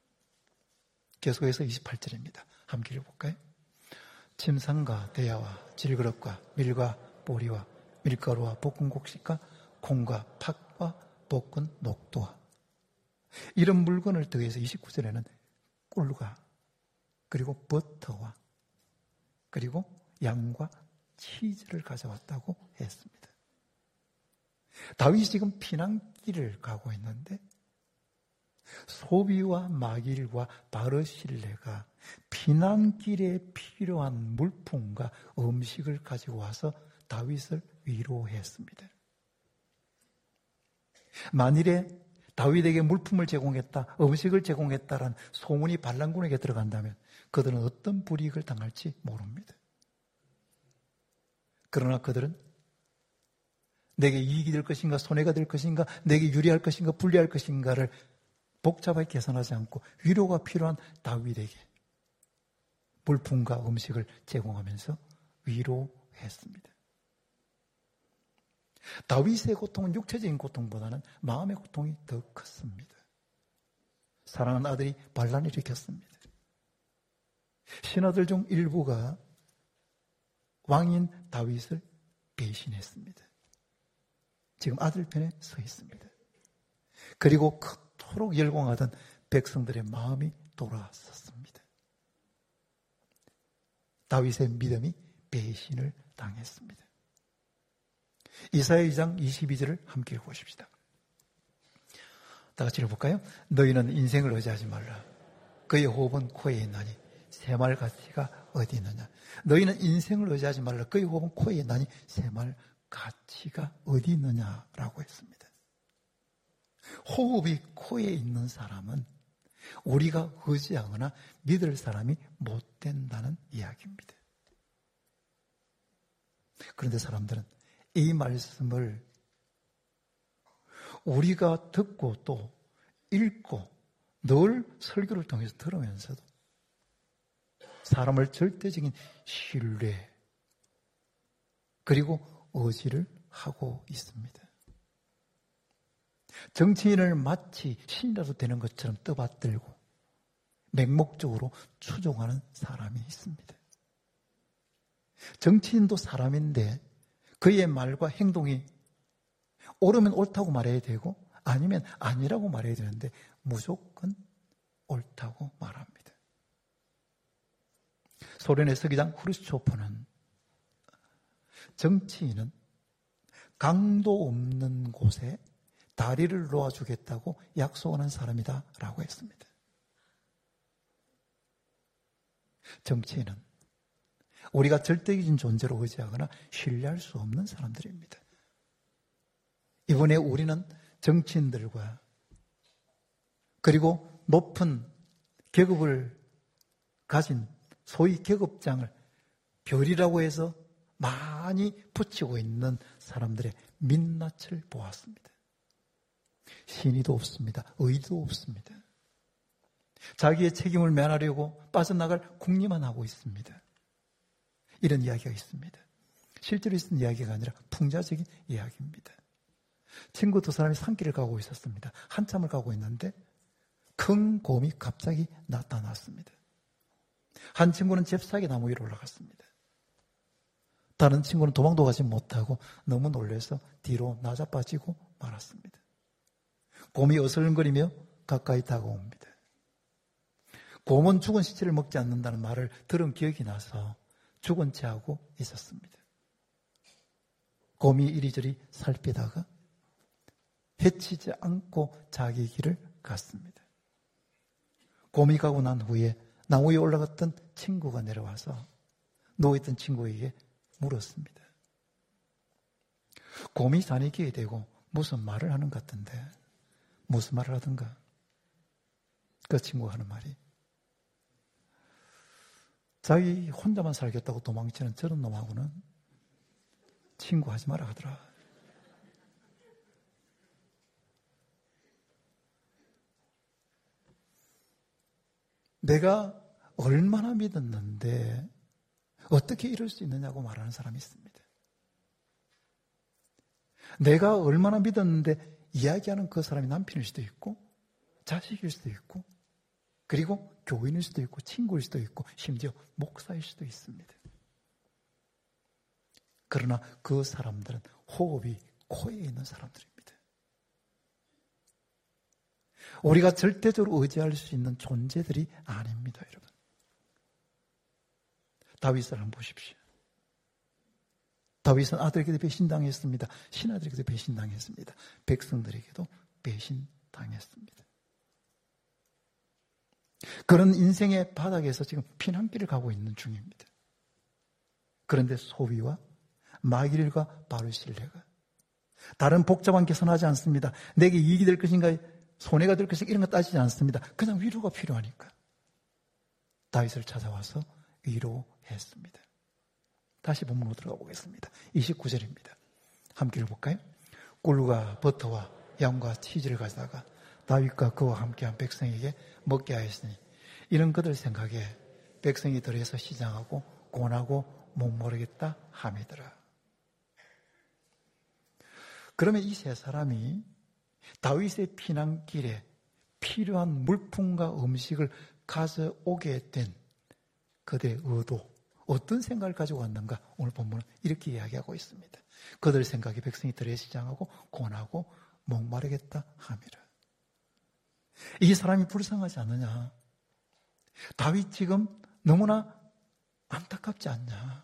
계속해서 28절입니다. 함께 읽어볼까요? 침상과 대야와 질그릇과 밀과 보리와 밀가루와 볶은 곡식과 콩과 팥과 볶은 녹두와 이런 물건을 더해서 29절에는 꿀과 그리고 버터와 그리고 양과 치즈를 가져왔다고 했습니다. 다윗이 지금 피난길을 가고 있는데 소비와 마길과 바르실레가 피난길에 필요한 물품과 음식을 가지고 와서 다윗을 위로했습니다. 만일에 다윗에게 물품을 제공했다, 음식을 제공했다라는 소문이 반란군에게 들어간다면 그들은 어떤 불이익을 당할지 모릅니다. 그러나 그들은 내게 이익이 될 것인가, 손해가 될 것인가, 내게 유리할 것인가, 불리할 것인가를 복잡하게 계산하지 않고 위로가 필요한 다윗에게 물품과 음식을 제공하면서 위로했습니다. 다윗의 고통은 육체적인 고통보다는 마음의 고통이 더 컸습니다. 사랑하는 아들이 반란을 일으켰습니다. 신하들 중 일부가 왕인 다윗을 배신했습니다. 지금 아들 편에 서 있습니다. 그리고 그토록 열광하던 백성들의 마음이 돌아섰습니다. 다윗의 믿음이 배신을 당했습니다. 이사야 2장 22절을 함께 읽어보십시다. 다 같이 읽어볼까요? 너희는 인생을 의지하지 말라. 그의 호흡은 코에 있나니 새말 가치가 어디 있느냐. 너희는 인생을 의지하지 말라. 그의 호흡은 코에 있나니 새말 가치가 어디 있느냐라고 했습니다. 호흡이 코에 있는 사람은 우리가 의지하거나 믿을 사람이 못 된다는 이야기입니다. 그런데 사람들은 이 말씀을 우리가 듣고 또 읽고 늘 설교를 통해서 들으면서도 사람을 절대적인 신뢰 그리고 의지를 하고 있습니다. 정치인을 마치 신이라도 되는 것처럼 떠받들고 맹목적으로 추종하는 사람이 있습니다. 정치인도 사람인데 그의 말과 행동이 옳으면 옳다고 말해야 되고 아니면 아니라고 말해야 되는데 무조건 옳다고 말합니다. 소련의 서기장 후르츠초프는 정치인은 강도 없는 곳에 다리를 놓아주겠다고 약속하는 사람이다 라고 했습니다. 정치인은 우리가 절대적인 존재로 의지하거나 신뢰할 수 없는 사람들입니다. 이번에 우리는 정치인들과 그리고 높은 계급을 가진 소위 계급장을 별이라고 해서 많이 붙이고 있는 사람들의 민낯을 보았습니다. 신의도 없습니다. 의도 없습니다. 자기의 책임을 면하려고 빠져나갈 궁리만 하고 있습니다. 이런 이야기가 있습니다. 실제로 있는 이야기가 아니라 풍자적인 이야기입니다. 친구 두 사람이 산길을 가고 있었습니다. 한참을 가고 있는데 큰 곰이 갑자기 나타났습니다. 한 친구는 잽싸게 나무 위로 올라갔습니다. 다른 친구는 도망도 가지 못하고 너무 놀라서 뒤로 나자빠지고 말았습니다. 곰이 어슬렁거리며 가까이 다가옵니다. 곰은 죽은 시체를 먹지 않는다는 말을 들은 기억이 나서 죽은 채 하고 있었습니다. 곰이 이리저리 살피다가 해치지 않고 자기 길을 갔습니다. 곰이 가고 난 후에 나무 위에 올라갔던 친구가 내려와서 누워있던 친구에게 물었습니다. 곰이 산에 기에 대고 무슨 말을 하는 것 같은데 무슨 말을 하던가? 그 친구가 하는 말이 자기 혼자만 살겠다고 도망치는 저런 놈하고는 친구하지 마라 하더라. 내가 얼마나 믿었는데 어떻게 이럴 수 있느냐고 말하는 사람이 있습니다. 내가 얼마나 믿었는데 이야기하는 그 사람이 남편일 수도 있고 자식일 수도 있고 그리고 교인일 수도 있고 친구일 수도 있고 심지어 목사일 수도 있습니다. 그러나 그 사람들은 호흡이 코에 있는 사람들입니다. 우리가 절대적으로 의지할 수 있는 존재들이 아닙니다, 여러분. 다윗을 한번 보십시오. 다윗은 아들에게도 배신당했습니다. 신하들에게도 배신당했습니다. 백성들에게도 배신당했습니다. 그런 인생의 바닥에서 지금 피난길을 가고 있는 중입니다. 그런데 소위와 마길과 바르실레가 다른 복잡한 계산하지 않습니다. 내게 이익이 될 것인가, 손해가 될 것인가 이런 거 따지지 않습니다. 그냥 위로가 필요하니까 다윗을 찾아와서 위로했습니다. 다시 본문으로 들어가 보겠습니다. 29절입니다. 함께 읽어볼까요? 꿀과 버터와 양과 치즈를 가져다가 다윗과 그와 함께한 백성에게 먹게 하였으니 이런 그들 생각에 백성이 들에서 시장하고 고난하고 목마르겠다 함이더라. 그러면 이 세 사람이 다윗의 피난길에 필요한 물품과 음식을 가져오게 된 그들의 의도, 어떤 생각을 가지고 왔는가? 오늘 본문은 이렇게 이야기하고 있습니다. 그들 생각에 백성이 들에 시장하고 고난하고 목마르겠다 함이라. 이 사람이 불쌍하지 않느냐? 다윗 지금 너무나 안타깝지 않냐?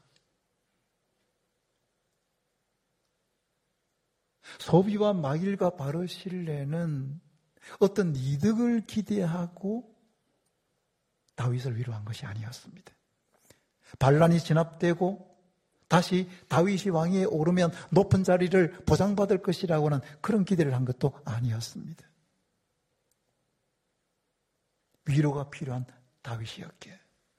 소비와 마길과 바르실레는 어떤 이득을 기대하고 다윗을 위로한 것이 아니었습니다. 반란이 진압되고 다시 다윗이 왕위에 오르면 높은 자리를 보장받을 것이라고는 그런 기대를 한 것도 아니었습니다. 위로가 필요한 다윗이었기에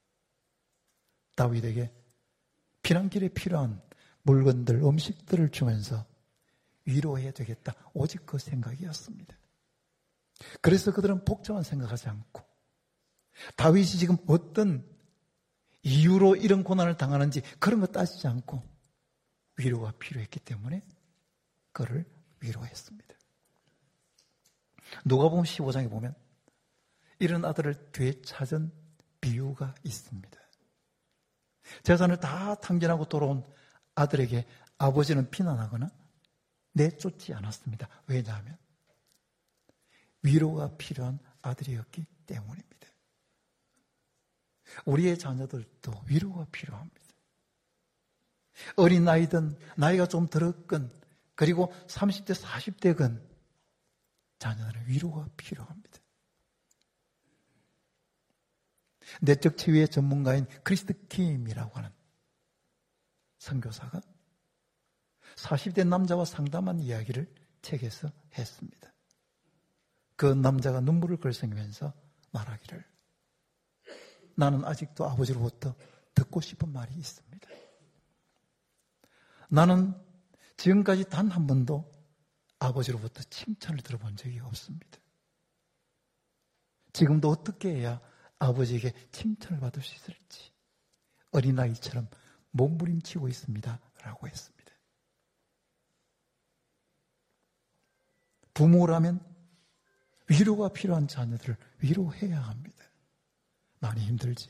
다윗에게 피난길에 필요한 물건들, 음식들을 주면서 위로해야 되겠다. 오직 그 생각이었습니다. 그래서 그들은 복잡한 생각하지 않고 다윗이 지금 어떤 이유로 이런 고난을 당하는지 그런 거 따지지 않고 위로가 필요했기 때문에 그를 위로했습니다. 누가복음 15장에 보면 이런 아들을 되찾은 비유가 있습니다. 재산을 다 탕진하고 돌아온 아들에게 아버지는 비난하거나 내쫓지 않았습니다. 왜냐하면 위로가 필요한 아들이었기 때문입니다. 우리의 자녀들도 위로가 필요합니다. 어린 나이든 나이가 좀 들었건 그리고 30대 40대건 자녀들은 위로가 필요합니다. 내적 치유의 전문가인 크리스트 킴이라고 하는 선교사가 40대 남자와 상담한 이야기를 책에서 했습니다. 그 남자가 눈물을 글썽이면서 말하기를 나는 아직도 아버지로부터 듣고 싶은 말이 있습니다. 나는 지금까지 단 한 번도 아버지로부터 칭찬을 들어본 적이 없습니다. 지금도 어떻게 해야 아버지에게 칭찬을 받을 수 있을지 어린아이처럼 몸부림치고 있습니다. 라고 했습니다. 부모라면 위로가 필요한 자녀들을 위로해야 합니다. 많이 힘들지?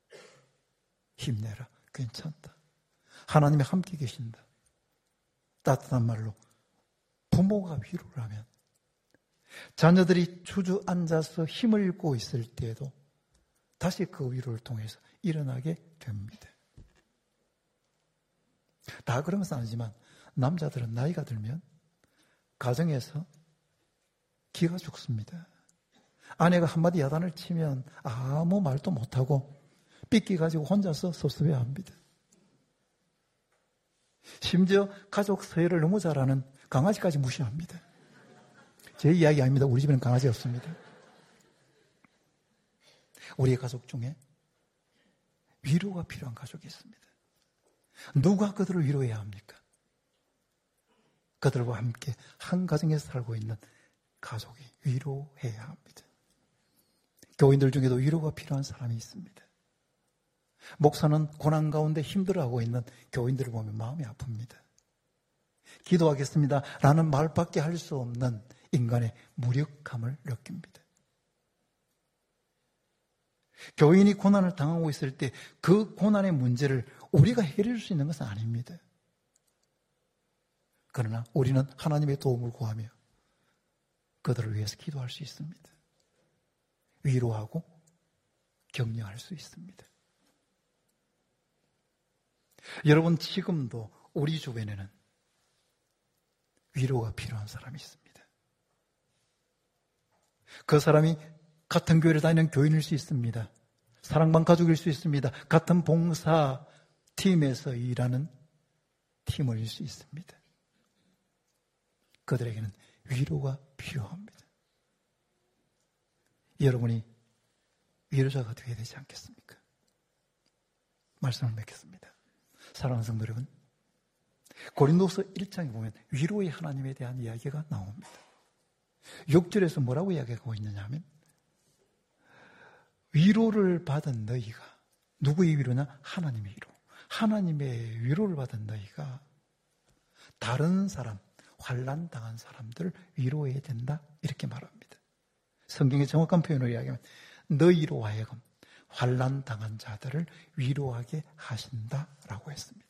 힘내라. 괜찮다. 하나님이 함께 계신다. 따뜻한 말로 부모가 위로를 하면 자녀들이 주저앉아서 힘을 잃고 있을 때에도 다시 그 위로를 통해서 일어나게 됩니다. 다 그런 것은 아니지만 남자들은 나이가 들면 가정에서 기가 죽습니다. 아내가 한마디 야단을 치면 아무 말도 못하고 삐끼 가지고 혼자서 섭섭해합니다. 심지어 가족 서열을 너무 잘하는 강아지까지 무시합니다. 제 이야기 아닙니다. 우리 집에는 강아지 없습니다. 우리의 가족 중에 위로가 필요한 가족이 있습니다. 누가 그들을 위로해야 합니까? 그들과 함께 한 가정에서 살고 있는 가족이 위로해야 합니다. 교인들 중에도 위로가 필요한 사람이 있습니다. 목사는 고난 가운데 힘들어하고 있는 교인들을 보면 마음이 아픕니다. 기도하겠습니다 라는 말밖에 할 수 없는 인간의 무력함을 느낍니다. 교인이 고난을 당하고 있을 때 그 고난의 문제를 우리가 해결할 수 있는 것은 아닙니다. 그러나 우리는 하나님의 도움을 구하며 그들을 위해서 기도할 수 있습니다. 위로하고 격려할 수 있습니다. 여러분, 지금도 우리 주변에는 위로가 필요한 사람이 있습니다. 그 사람이 같은 교회를 다니는 교인일 수 있습니다. 사랑방 가족일 수 있습니다. 같은 봉사 팀에서 일하는 팀원일 수 있습니다. 그들에게는 위로가 필요합니다. 여러분이 위로자가 되어야 되지 않겠습니까? 말씀을 맺겠습니다. 사랑하는 성도 여러분, 고린도서 1장에 보면 위로의 하나님에 대한 이야기가 나옵니다. 6절에서 뭐라고 이야기하고 있느냐 하면 위로를 받은 너희가, 누구의 위로냐? 하나님의 위로. 하나님의 위로를 받은 너희가 다른 사람, 환난 당한 사람들을 위로해야 된다, 이렇게 말합니다. 성경의 정확한 표현으로 이야기하면 너희로 하여금 환난 당한 자들을 위로하게 하신다라고 했습니다.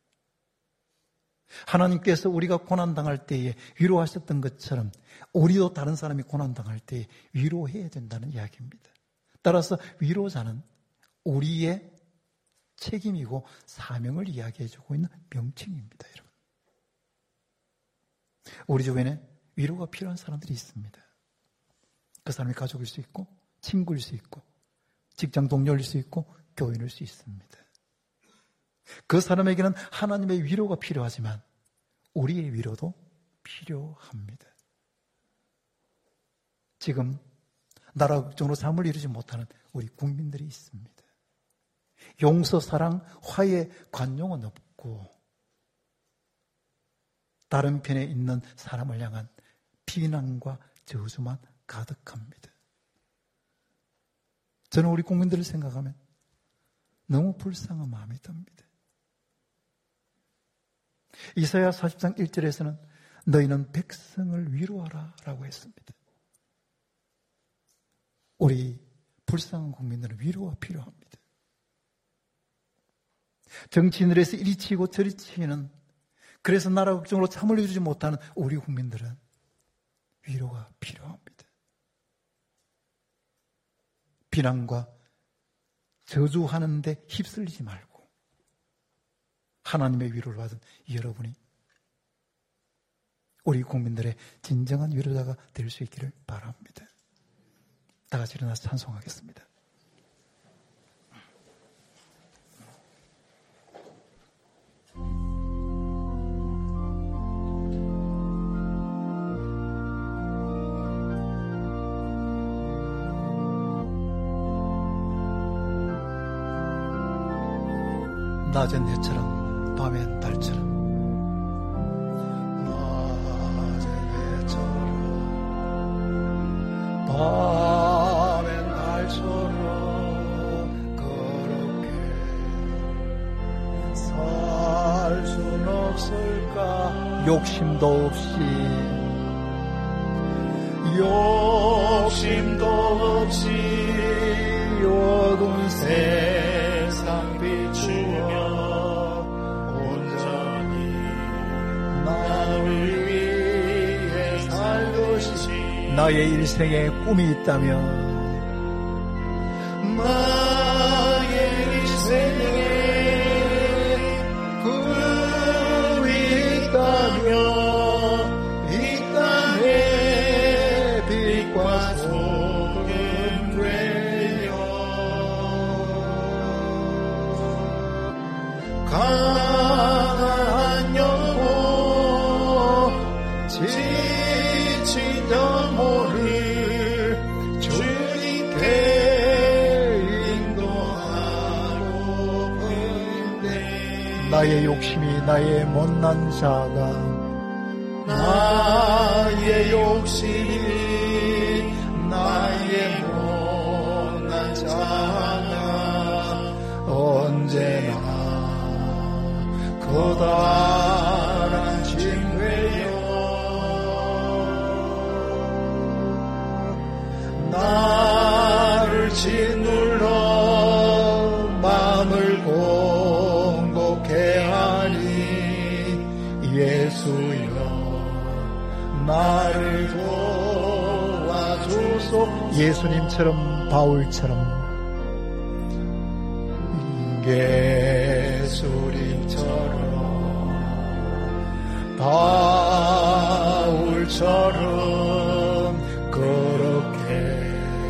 하나님께서 우리가 고난 당할 때에 위로하셨던 것처럼 우리도 다른 사람이 고난 당할 때에 위로해야 된다는 이야기입니다. 따라서 위로자는 우리의 책임이고 사명을 이야기해주고 있는 명칭입니다, 여러분. 우리 주변에 위로가 필요한 사람들이 있습니다. 그 사람이 가족일 수 있고, 친구일 수 있고, 직장 동료일 수 있고, 교인일 수 있습니다. 그 사람에게는 하나님의 위로가 필요하지만 우리의 위로도 필요합니다. 지금 나라 걱정으로 잠을 이루지 못하는 우리 국민들이 있습니다. 용서, 사랑, 화해, 관용은 없고 다른 편에 있는 사람을 향한 비난과 저주만 가득합니다. 저는 우리 국민들을 생각하면 너무 불쌍한 마음이 듭니다. 이사야 40장 1절에서는 너희는 백성을 위로하라 라고 했습니다. 우리 불쌍한 국민들은 위로가 필요합니다. 정치인들에서 이리 치고 저리 치는, 그래서 나라 걱정으로 잠을 이루지 못하는 우리 국민들은 위로가 필요합니다. 비난과 저주하는 데 휩쓸리지 말고 하나님의 위로를 받은 여러분이 우리 국민들의 진정한 위로자가 될 수 있기를 바랍니다. 다 같이 일어나서 찬송하겠습니다. 낮은 해처럼 밤엔 달처럼, 낮은 해처럼 밤엔 달처럼 그렇게 살 순 없을까? 욕심도 없이 어두운 세상 비추며 나의 일생에 꿈이 있다면, 나의 일생에 꿈이 있다면 이 땅의 빛과 소금 되며 강한 영혼 지친 영혼을 주님께 인도하고픈데, 나의 욕심이 나의 못난 자가, 나의 욕심이 나의 못난 자가 언제나 커다란 징회여 나를 짓눌러 마음을 공복해 하니 예수여 나를 도와주소. 예수님처럼 바울처럼 예수님처럼 바울처럼 그렇게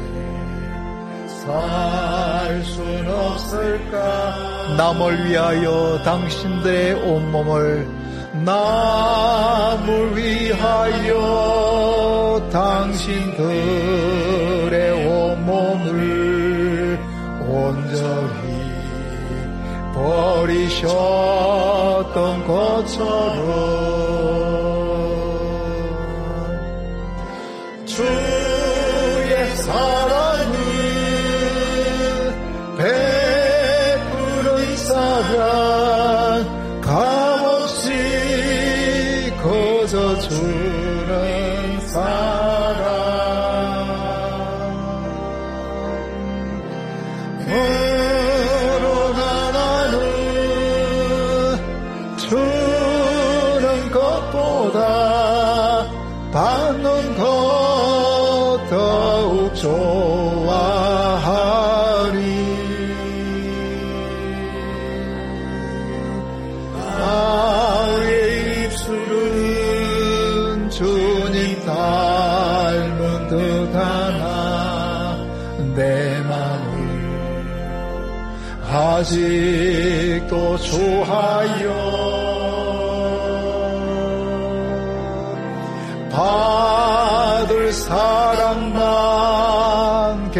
살 순 없을까? 남을 위하여 당신들의 온몸을 남을 위하여 당신들의 온몸을 온전히 버리셨던 것처럼 주의 사랑은 베푸는 사랑 값없이 거저주는 사랑 그러나 나는 주는 것보다 받는 것 더욱 좋아하리. 나의 입술은 주님 닮은 듯하나 내 맘은 아직도 주하여 받을 사랑만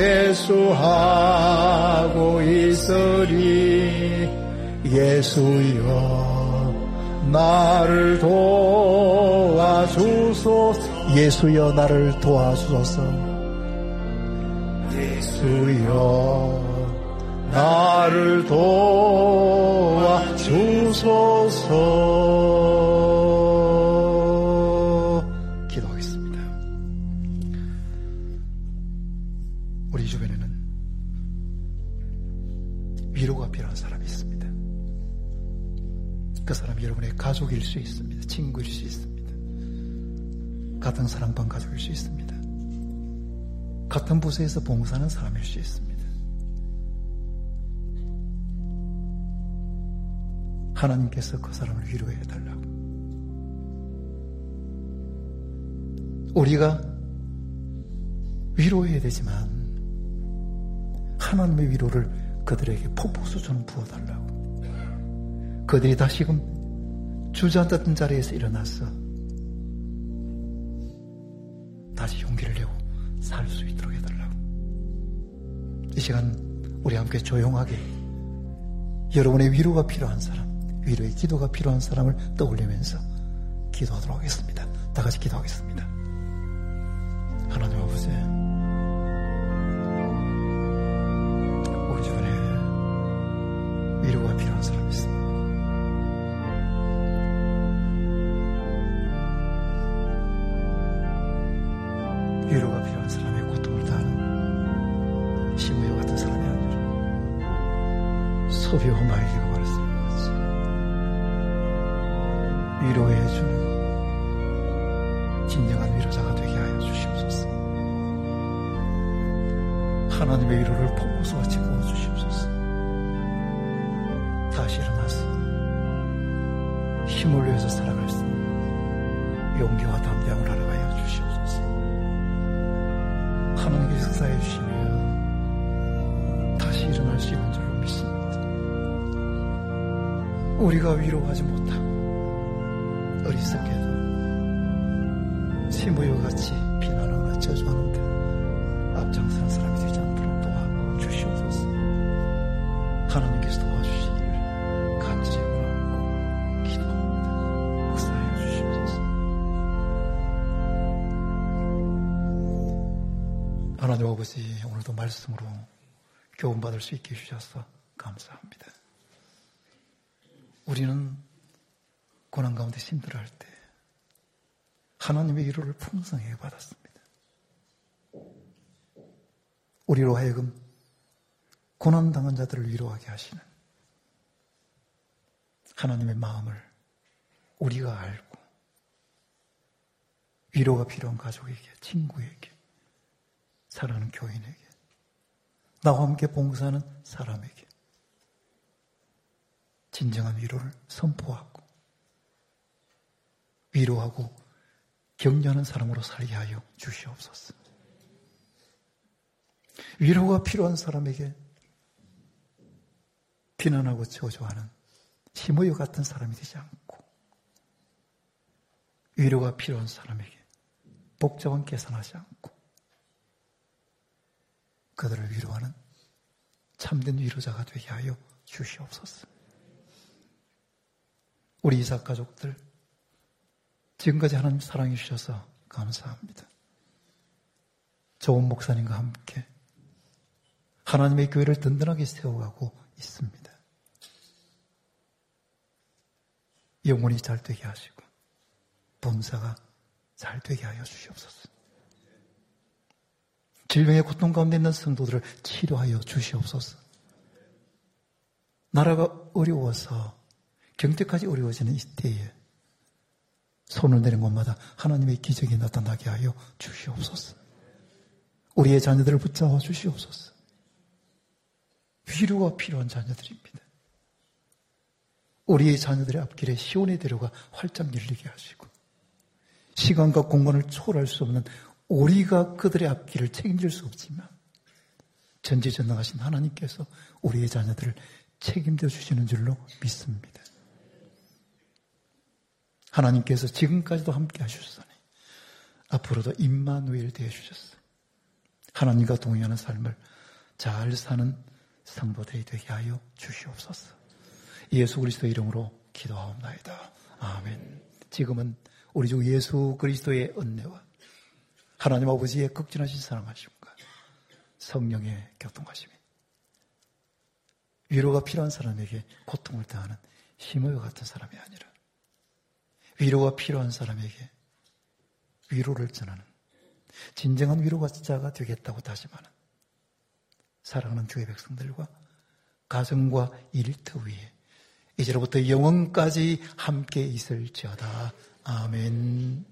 계수하고 있으리. 예수여 나를 도와주소서. 예수여 나를 도와주소서. 예수여 나를 도와주소서. 기도하겠습니다. 우리 주변에는 위로가 필요한 사람이 있습니다. 그 사람이 여러분의 가족일 수 있습니다. 친구일 수 있습니다. 같은 사랑방 가족일 수 있습니다. 같은 부서에서 봉사하는 사람일 수 있습니다. 하나님께서 그 사람을 위로해달라고. 우리가 위로해야 되지만 하나님의 위로를 그들에게 폭포수처럼 부어달라고. 그들이 다시금 주저앉았던 자리에서 일어나서 다시 용기를 내고 살 수 있도록 해달라고. 이 시간 우리 함께 조용하게 여러분의 위로가 필요한 사람, 위로의 기도가 필요한 사람을 떠올리면서 기도하도록 하겠습니다. 다 같이 기도하겠습니다. 하나님 아버지, 우리 주변에 위로가 필요한 사람이 있습니다. 위로가 필요한 사람의 고통을 다하는 시므요 같은 사람이 아니라 소비와 마일리가 말했을 것 같이 위로해주는 진정한 위로자가 되게 하여 주시옵소서. 하나님의 위로를 폭포수같이 부어주시옵소서. 다시 일어나서 힘을 내서 살아갈 수 있는 용기와 담대함을 알아가여 주시옵소서. 하나님께서 역사해 주시면 다시 일어날 수 있는 줄로 믿습니다. 우리가 위로하지 못하고 어리석게도 시므요같이 비난하거나 저주하는데 앞장서는 사람이 되지 않도록 도와주시옵소서. 하나님께서 도와주시기를 간절히 원하고 기도합니다. 역사해 주시옵소서. 하나님 아버지, 오늘도 말씀으로 교훈받을 수 있게 해주셔서 감사합니다. 우리는 고난 가운데 힘들어할 때 하나님의 위로를 풍성하게 받았습니다. 우리로 하여금 고난당한 자들을 위로하게 하시는 하나님의 마음을 우리가 알고 위로가 필요한 가족에게, 친구에게, 사랑하는 교인에게, 나와 함께 봉사하는 사람에게 진정한 위로를 선포하고 위로하고 격려하는 사람으로 살게 하여 주시옵소서. 위로가 필요한 사람에게 비난하고 저주하는 시므요 같은 사람이 되지 않고 위로가 필요한 사람에게 복잡한 계산하지 않고 그들을 위로하는 참된 위로자가 되게 하여 주시옵소서. 우리 이삭 가족들 지금까지 하나님 사랑해 주셔서 감사합니다. 좋은 목사님과 함께 하나님의 교회를 든든하게 세워가고 있습니다. 영혼이 잘 되게 하시고 본사가 잘 되게 하여 주시옵소서. 질병의 고통 가운데 있는 성도들을 치료하여 주시옵소서. 나라가 어려워서 경제까지 어려워지는 이때에 손을 내는 곳마다 하나님의 기적이 나타나게 하여 주시옵소서. 우리의 자녀들을 붙잡아 주시옵소서. 위로가 필요한 자녀들입니다. 우리의 자녀들의 앞길에 시온의 대로가 활짝 열리게 하시고 시간과 공간을 초월할 수 없는 우리가 그들의 앞길을 책임질 수 없지만 전지전능하신 하나님께서 우리의 자녀들을 책임져 주시는 줄로 믿습니다. 하나님께서 지금까지도 함께 하셨으니 앞으로도 임마누엘 되어 주셨어요. 하나님과 동행하는 삶을 잘 사는 성도들이 되게 하여 주시옵소서. 예수 그리스도의 이름으로 기도하옵나이다. 아멘. 지금은 우리 주 예수 그리스도의 은혜와 하나님 아버지의 극진하신 사랑하심과 성령의 교통하심이 위로가 필요한 사람에게 고통을 당하는 힘과 같은 사람이 아니라 위로가 필요한 사람에게 위로를 전하는 진정한 위로자가 되겠다고 다짐하는 사랑하는 주의 백성들과 가정과 일터 위에 이제로부터 영원까지 함께 있을지어다. 아멘.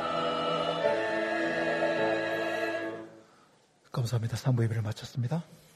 감사합니다. 3부 예배를 마쳤습니다.